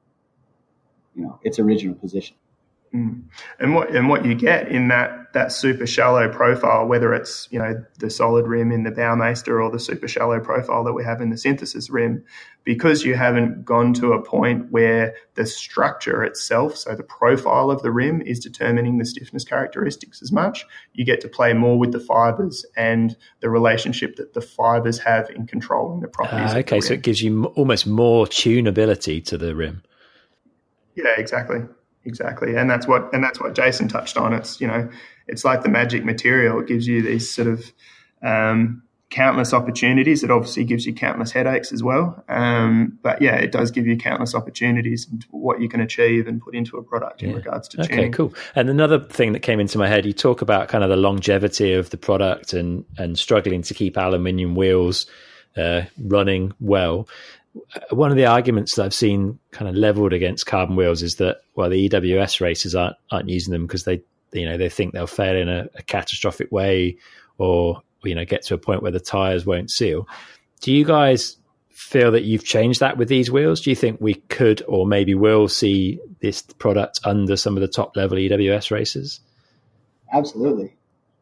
know, its original position. Mm. And what and what you get in that that super shallow profile, whether it's, you know, the solid rim in the Baumeister or the super shallow profile that we have in the synthesis rim, because you haven't gone to a point where the structure itself, so the profile of the rim, is determining the stiffness characteristics as much, you get to play more with the fibres and the relationship that the fibres have in controlling the properties. Uh, okay, of the so rim. it gives you m- almost more tunability to the rim. Yeah, exactly. Exactly. And that's what and that's what Jason touched on. It's, you know, it's like the magic material. It gives you these sort of um, countless opportunities. It obviously gives you countless headaches as well. Um, but yeah, it does give you countless opportunities and what you can achieve and put into a product in yeah. regards to okay, tuning. cool. And another thing that came into my head, you talk about kind of the longevity of the product and and struggling to keep aluminium wheels uh, running well. One of the arguments that I've seen kind of leveled against carbon wheels is that, well, the E W S racers aren't aren't using them because they, you know, they think they'll fail in a, a catastrophic way, or, you know, get to a point where the tires won't seal. Do you guys feel that you've changed that with these wheels? Do you think we could, or maybe will, see this product under some of the top level E W S racers? Absolutely.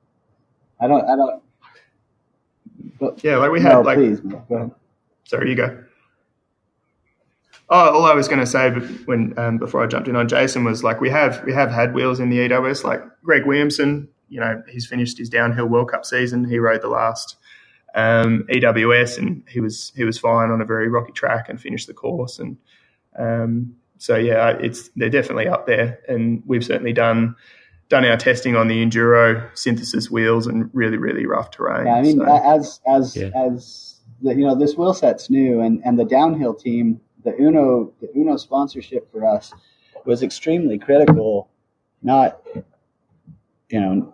I don't. I don't. But, yeah, like we no, had. Like, please, go ahead. Sorry, you go. Oh, all I was going to say when um, before I jumped in on Jason was, like, we have we have had wheels in the E W S, like Greg Williamson. You know, he's finished his downhill World Cup season. He rode the last um, E W S, and he was he was fine on a very rocky track and finished the course. And um, so yeah, it's they're definitely up there, and we've certainly done done our testing on the enduro synthesis wheels and really really rough terrain. Yeah, I mean, so. as as yeah. as the, you know, this wheel set's new, and and the downhill team. The Uno, the Uno sponsorship for us was extremely critical. Not, you know,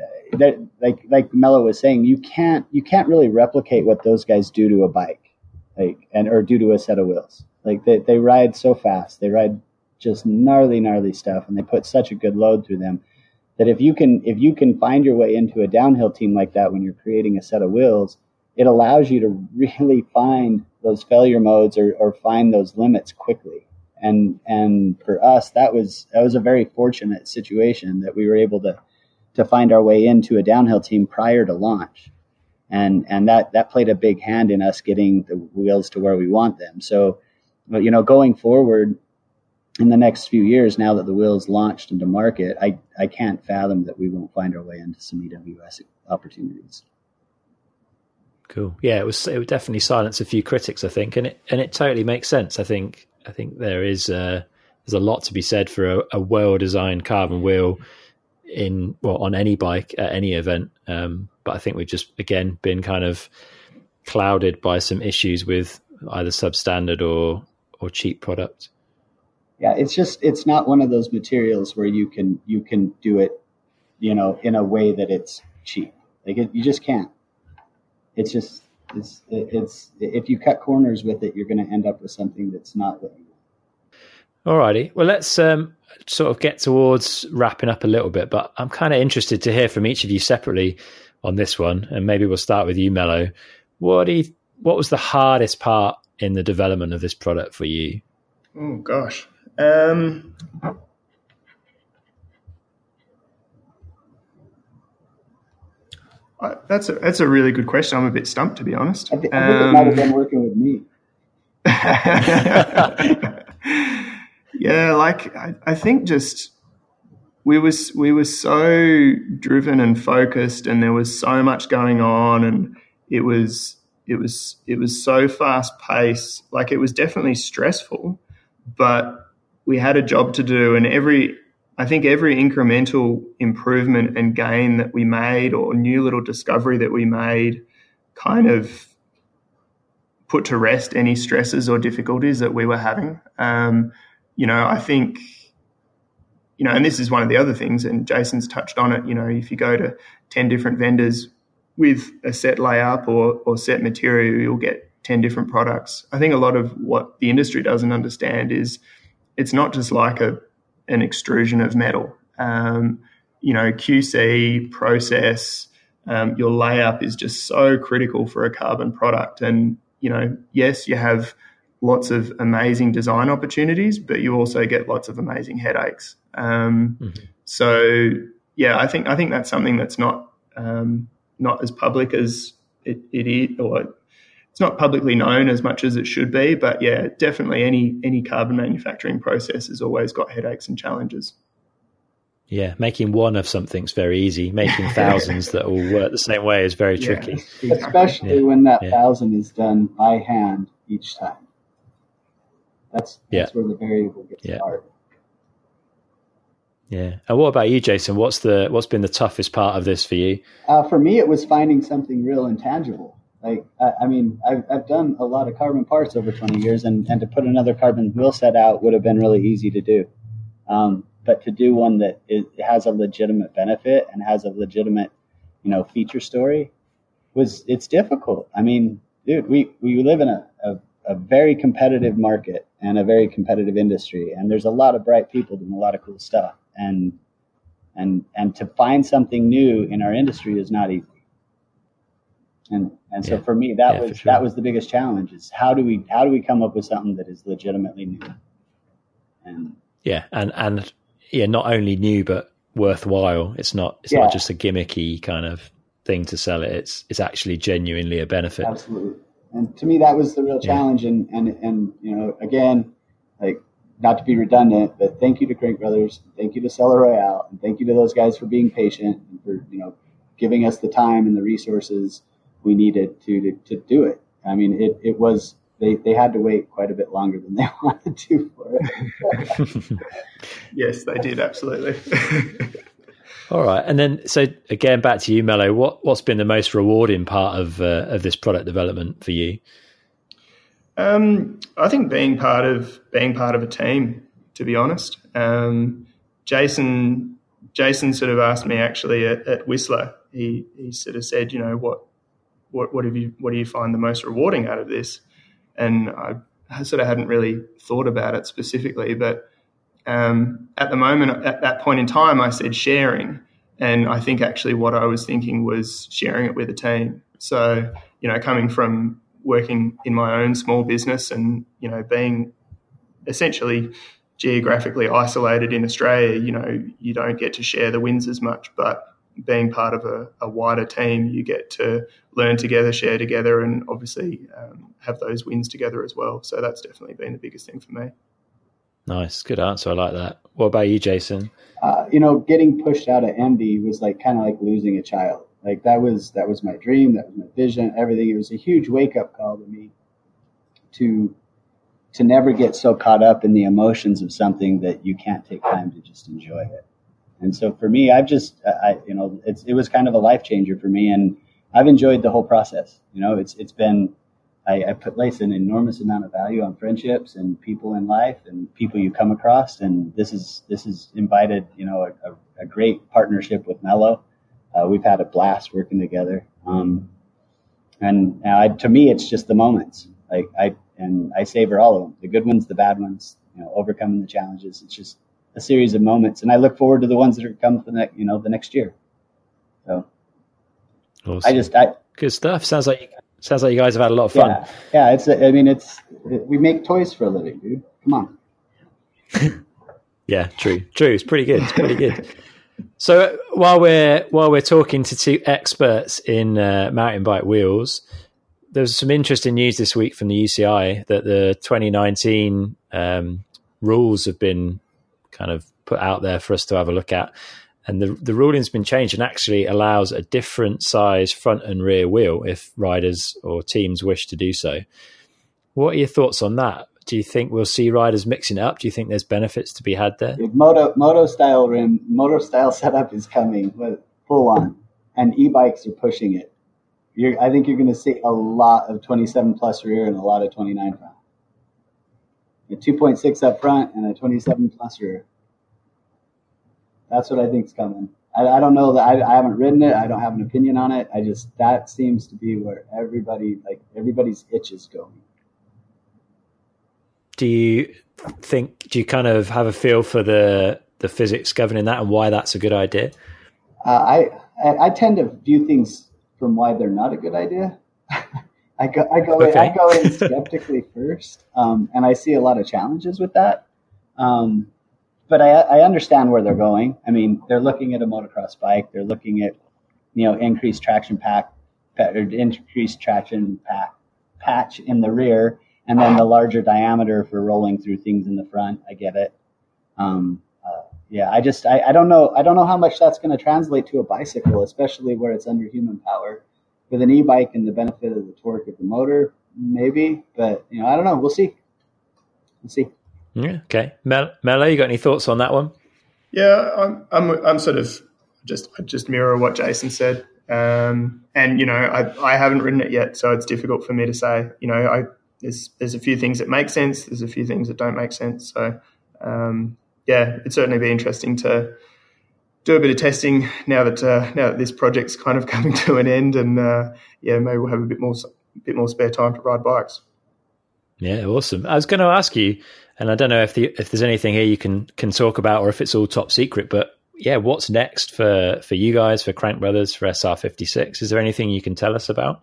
that, like like Mello was saying, you can't you can't really replicate what those guys do to a bike. like, and or due to a set of wheels. Like they, they ride so fast, they ride just gnarly, gnarly stuff, and they put such a good load through them that if you can if you can find your way into a downhill team like that when you're creating a set of wheels, it allows you to really find those failure modes or, or find those limits quickly. And and for us, that was that was a very fortunate situation that we were able to to find our way into a downhill team prior to launch. And and that, that played a big hand in us getting the wheels to where we want them. So, you know, going forward in the next few years, now that the wheels launched into market, I, I can't fathom that we won't find our way into some E W S opportunities. Cool. Yeah, it was it would definitely silence a few critics, I think, and it and it totally makes sense. I think I think there is uh, there's a lot to be said for a, a well-designed carbon wheel in well on any bike at any event. Um, but I think we've just again been kind of clouded by some issues with either substandard or or cheap product. Yeah, it's just it's not one of those materials where you can you can do it, you know, in a way that it's cheap. Like it, you just can't. It's just it's it's if you cut corners with it, you're going to end up with something that's not what you want. Alrighty, well let's um, sort of get towards wrapping up a little bit, but I'm kind of interested to hear from each of you separately on this one, and maybe we'll start with you, Mello. What do you, what was the hardest part in the development of this product for you? Oh gosh. Um, I, that's a that's a really good question. I'm a bit stumped, to be honest. I, th- I think um, it might have been working with me. Yeah, like I, I think just we was we were so driven and focused, and there was so much going on, and it was it was it was so fast paced. Like it was definitely stressful, but we had a job to do, and every I think every incremental improvement and gain that we made or new little discovery that we made kind of put to rest any stresses or difficulties that we were having. Um, you know, I think, you know, and this is one of the other things, and Jason's touched on it, you know, if you go to ten different vendors with a set layup or, or set material, you'll get ten different products. I think a lot of what the industry doesn't understand is it's not just like a an extrusion of metal. Um, you know, Q C, process, um, your layup is just so critical for a carbon product. And, you know, yes, you have lots of amazing design opportunities, but you also get lots of amazing headaches. Um, mm-hmm. So, yeah, I think I think that's something that's not um, not as public as it, it is, or it's not publicly known as much as it should be. But yeah, definitely any any carbon manufacturing process has always got headaches and challenges. Yeah, making one of something's very easy. Making thousands that all work the same way is very yeah, tricky. Exactly. Especially yeah. when that yeah. thousand is done by hand each time. That's that's yeah. where the variable gets yeah. hard. Yeah. And what about you, Jason? What's the what's been the toughest part of this for you? Uh, for me, it was finding something real and tangible. Like I, I mean, I've I've done a lot of carbon parts over twenty years, and, and to put another carbon wheel set out would have been really easy to do. Um, but to do one that is, has a legitimate benefit and has a legitimate, you know, feature story was it's difficult. I mean, dude, we, we live in a, a, a very competitive market and a very competitive industry, and there's a lot of bright people doing a lot of cool stuff. And and and to find something new in our industry is not easy. And and so yeah. for me, that yeah, was sure. that was the biggest challenge: is how do we how do we come up with something that is legitimately new? And yeah, and and yeah, not only new but worthwhile. It's not it's yeah. not just a gimmicky kind of thing to sell it. It's it's actually genuinely a benefit. Absolutely. And to me, that was the real challenge. Yeah. And and and you know, again, like, not to be redundant, but thank you to Crank Brothers, thank you to Seller Royale, and thank you to those guys for being patient and for, you know, giving us the time and the resources we needed to to, to do it. I mean, it, it was, they, they had to wait quite a bit longer than they wanted to for it. Yes, they did, absolutely. All right. And then, so again, back to you, Mello, what, what's been the most rewarding part of uh, of this product development for you? Um, I think being part of being part of a team, to be honest. Um, Jason Jason sort of asked me actually at, at Whistler. He he sort of said, you know, what what what have you what do you find the most rewarding out of this? and I, I sort of hadn't really thought about it specifically, but um, at the moment, at that point in time, I said sharing, and I think actually what I was thinking was sharing it with a team. So, you know, coming from working in my own small business and, you know, being essentially geographically isolated in Australia, you know, you don't get to share the wins as much, but being part of a, a wider team, you get to learn together, share together, and obviously um, have those wins together as well. So that's definitely been the biggest thing for me. Nice. Good answer. I like that. What about you, Jason? Uh, you know, getting pushed out of M D was like kind of like losing a child. Like that was that was my dream, that was my vision, everything. It was a huge wake up call to me to to never get so caught up in the emotions of something that you can't take time to just enjoy it. And so for me, I've just, I, you know, it's, it was kind of a life changer for me, and I've enjoyed the whole process. You know, it's, it's been, I, I put place an enormous amount of value on friendships and people in life and people you come across. And this is, this has invited, you know, a, a, a great partnership with Mello. Uh, we've had a blast working together. Um, and uh, to me, it's just the moments. Like I, and I savor all of them, the good ones, the bad ones, you know, overcoming the challenges. It's just a series of moments, and I look forward to the ones that are coming for the next, you know, the next year. So awesome. I just, I, good stuff. Sounds like, sounds like you guys have had a lot of fun. Yeah. Yeah. It's, I mean, it's, it, we make toys for a living, dude. Come on. Yeah, true. True. It's pretty good. It's pretty good. So uh, while we're, while we're talking to two experts in uh, mountain bike wheels, there's some interesting news this week from the U C I that the twenty nineteen um, rules have been kind of put out there for us to have a look at. And the the ruling's been changed and actually allows a different size front and rear wheel if riders or teams wish to do so. What are your thoughts on that? Do you think we'll see riders mixing it up? Do you think there's benefits to be had there? Moto, moto style rim, moto style setup is coming with full on, and e-bikes are pushing it. You're, I think you're going to see a lot of twenty-seven plus rear and a lot of twenty-nine front. A two point six up front and a twenty-seven plus rear. That's what I think is coming. I, I don't know that I, I haven't ridden it. I don't have an opinion on it. I just, that seems to be where everybody, like everybody's itch is going. Do you think, do you kind of have a feel for the, the physics governing that and why that's a good idea? Uh, I, I I tend to view things from why they're not a good idea. I go I go okay. in, I go in skeptically first, um, and I see a lot of challenges with that. Um, but I I understand where they're going. I mean, they're looking at a motocross bike. They're looking at, you know, increased traction pack, or increased traction pack patch in the rear, and then the larger diameter for rolling through things in the front. I get it. Um, uh, yeah, I just I, I don't know I don't know how much that's going to translate to a bicycle, especially where it's under human power. With an e-bike and the benefit of the torque of the motor, maybe, but you know, I don't know. We'll see. We'll see. Yeah. Okay. Mel- Mello, you got any thoughts on that one? Yeah, I'm, I'm, I'm sort of just, I just mirror what Jason said. Um, and, you know, I, I haven't ridden it yet, so it's difficult for me to say, you know, I, there's, there's a few things that make sense. There's a few things that don't make sense. So, um, yeah, it'd certainly be interesting to do a bit of testing now that, uh, now that this project's kind of coming to an end, and, uh, yeah, maybe we'll have a bit more, a bit more spare time to ride bikes. Yeah, awesome. I was going to ask you, and I don't know if the, if there's anything here you can, can talk about or if it's all top secret, but yeah, what's next for, for you guys, for Crank Brothers, for S R fifty-six? Is there anything you can tell us about?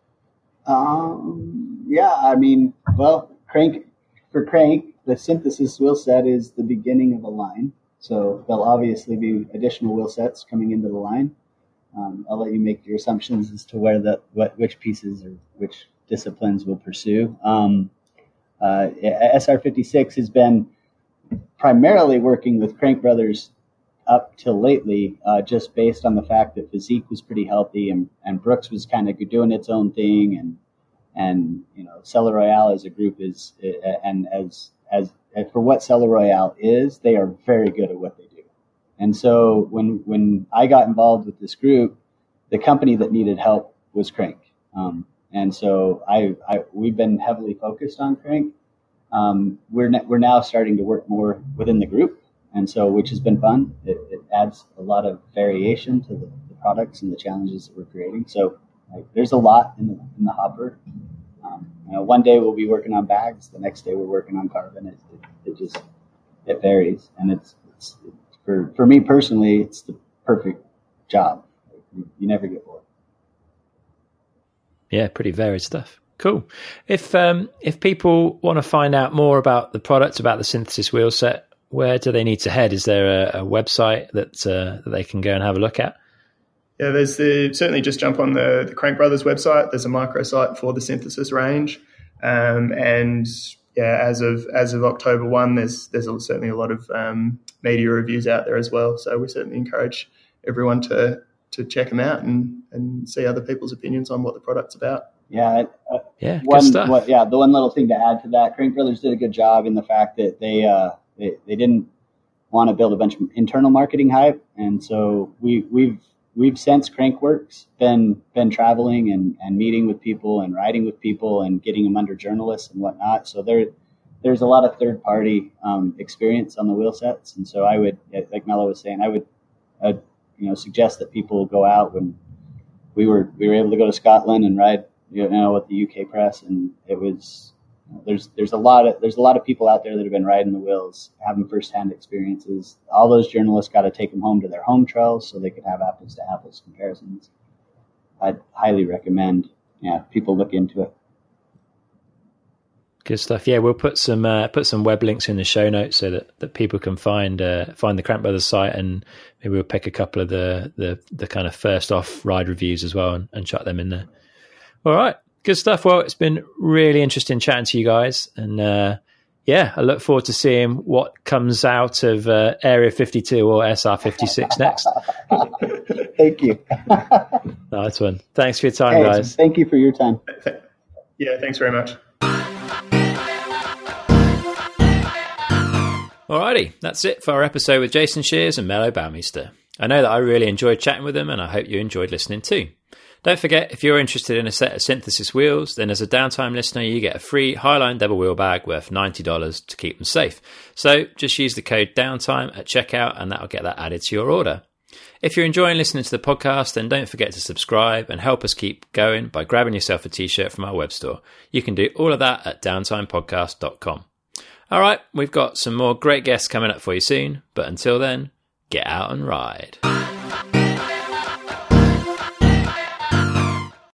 Um, yeah, I mean, well, Crank, for Crank, the synthesis wheel set is the beginning of a line. So there'll obviously be additional wheel sets coming into the line. Um, I'll let you make your assumptions as to where the, what, which pieces or which disciplines we'll pursue. Um, Uh, S R fifty-six has been primarily working with Crank Brothers up till lately, uh, just based on the fact that physique was pretty healthy, and, and Brooks was kind of doing its own thing, and and you know, Cella Royale as a group is, and as as for what Cella Royale is, they are very good at what they do. And so when when I got involved with this group, the company that needed help was Crank. Um, And so I, I, we've been heavily focused on Crank. Um, we're ne- we're now starting to work more within the group, and so which has been fun. It, it adds a lot of variation to the, the products and the challenges that we're creating. So like, there's a lot in the in the hopper. Um, You know, one day we'll be working on bags, the next day we're working on carbon. It, it, it just it varies, and it's, it's for for me personally, it's the perfect job. You, you never get bored. Yeah, pretty varied stuff. Cool. If um, if people want to find out more about the product, about the Synthesis wheel set, where do they need to head? Is there a, a website that, uh, that they can go and have a look at? Yeah, there's the certainly just jump on the, the Crank Brothers website. There's a microsite for the Synthesis range, um, and yeah, as of as of October first, there's there's certainly a lot of um, media reviews out there as well. So we certainly encourage everyone to to check them out and, and see other people's opinions on what the product's about. Yeah, uh, yeah, one, good stuff. What, yeah, the one little thing to add to that, Crank Brothers did a good job in the fact that they uh, they, they didn't want to build a bunch of internal marketing hype, and so we we've we've since Crankworks been been traveling and, and meeting with people and riding with people and getting them under journalists and whatnot. So there there's a lot of third party um, experience on the wheel sets, and so I would, like Mello was saying, I would I'd, you know suggest that people go out. When we were we were able to go to Scotland and ride, you know, with the U K press, and it was there's there's a lot of there's a lot of people out there that have been riding the wheels, having firsthand experiences. All those journalists got to take them home to their home trails so they could have apples to apples comparisons. I'd highly recommend, yeah, people look into it. Good stuff. Yeah, we'll put some uh, put some web links in the show notes so that, that people can find uh, find the Crank Brothers site, and maybe we'll pick a couple of the the, the kind of first off ride reviews as well and, and chuck them in there. All right. Good stuff. Well, it's been really interesting chatting to you guys. And uh, yeah, I look forward to seeing what comes out of uh, Area fifty-two or S R fifty-six next. Thank you. Nice one. Thanks for your time, hey, guys. Thank you for your time. Yeah, thanks very much. Alrighty, that's it for our episode with Jason Shears and Mello Baumeister. I know that I really enjoyed chatting with them, and I hope you enjoyed listening too. Don't forget, if you're interested in a set of Synthesis wheels, then as a Downtime listener, you get a free Highline double wheel bag worth ninety dollars to keep them safe. So just use the code DOWNTIME at checkout and that'll get that added to your order. If you're enjoying listening to the podcast, then don't forget to subscribe and help us keep going by grabbing yourself a t-shirt from our web store. You can do all of that at downtime podcast dot com. All right, we've got some more great guests coming up for you soon, but until then, get out and ride.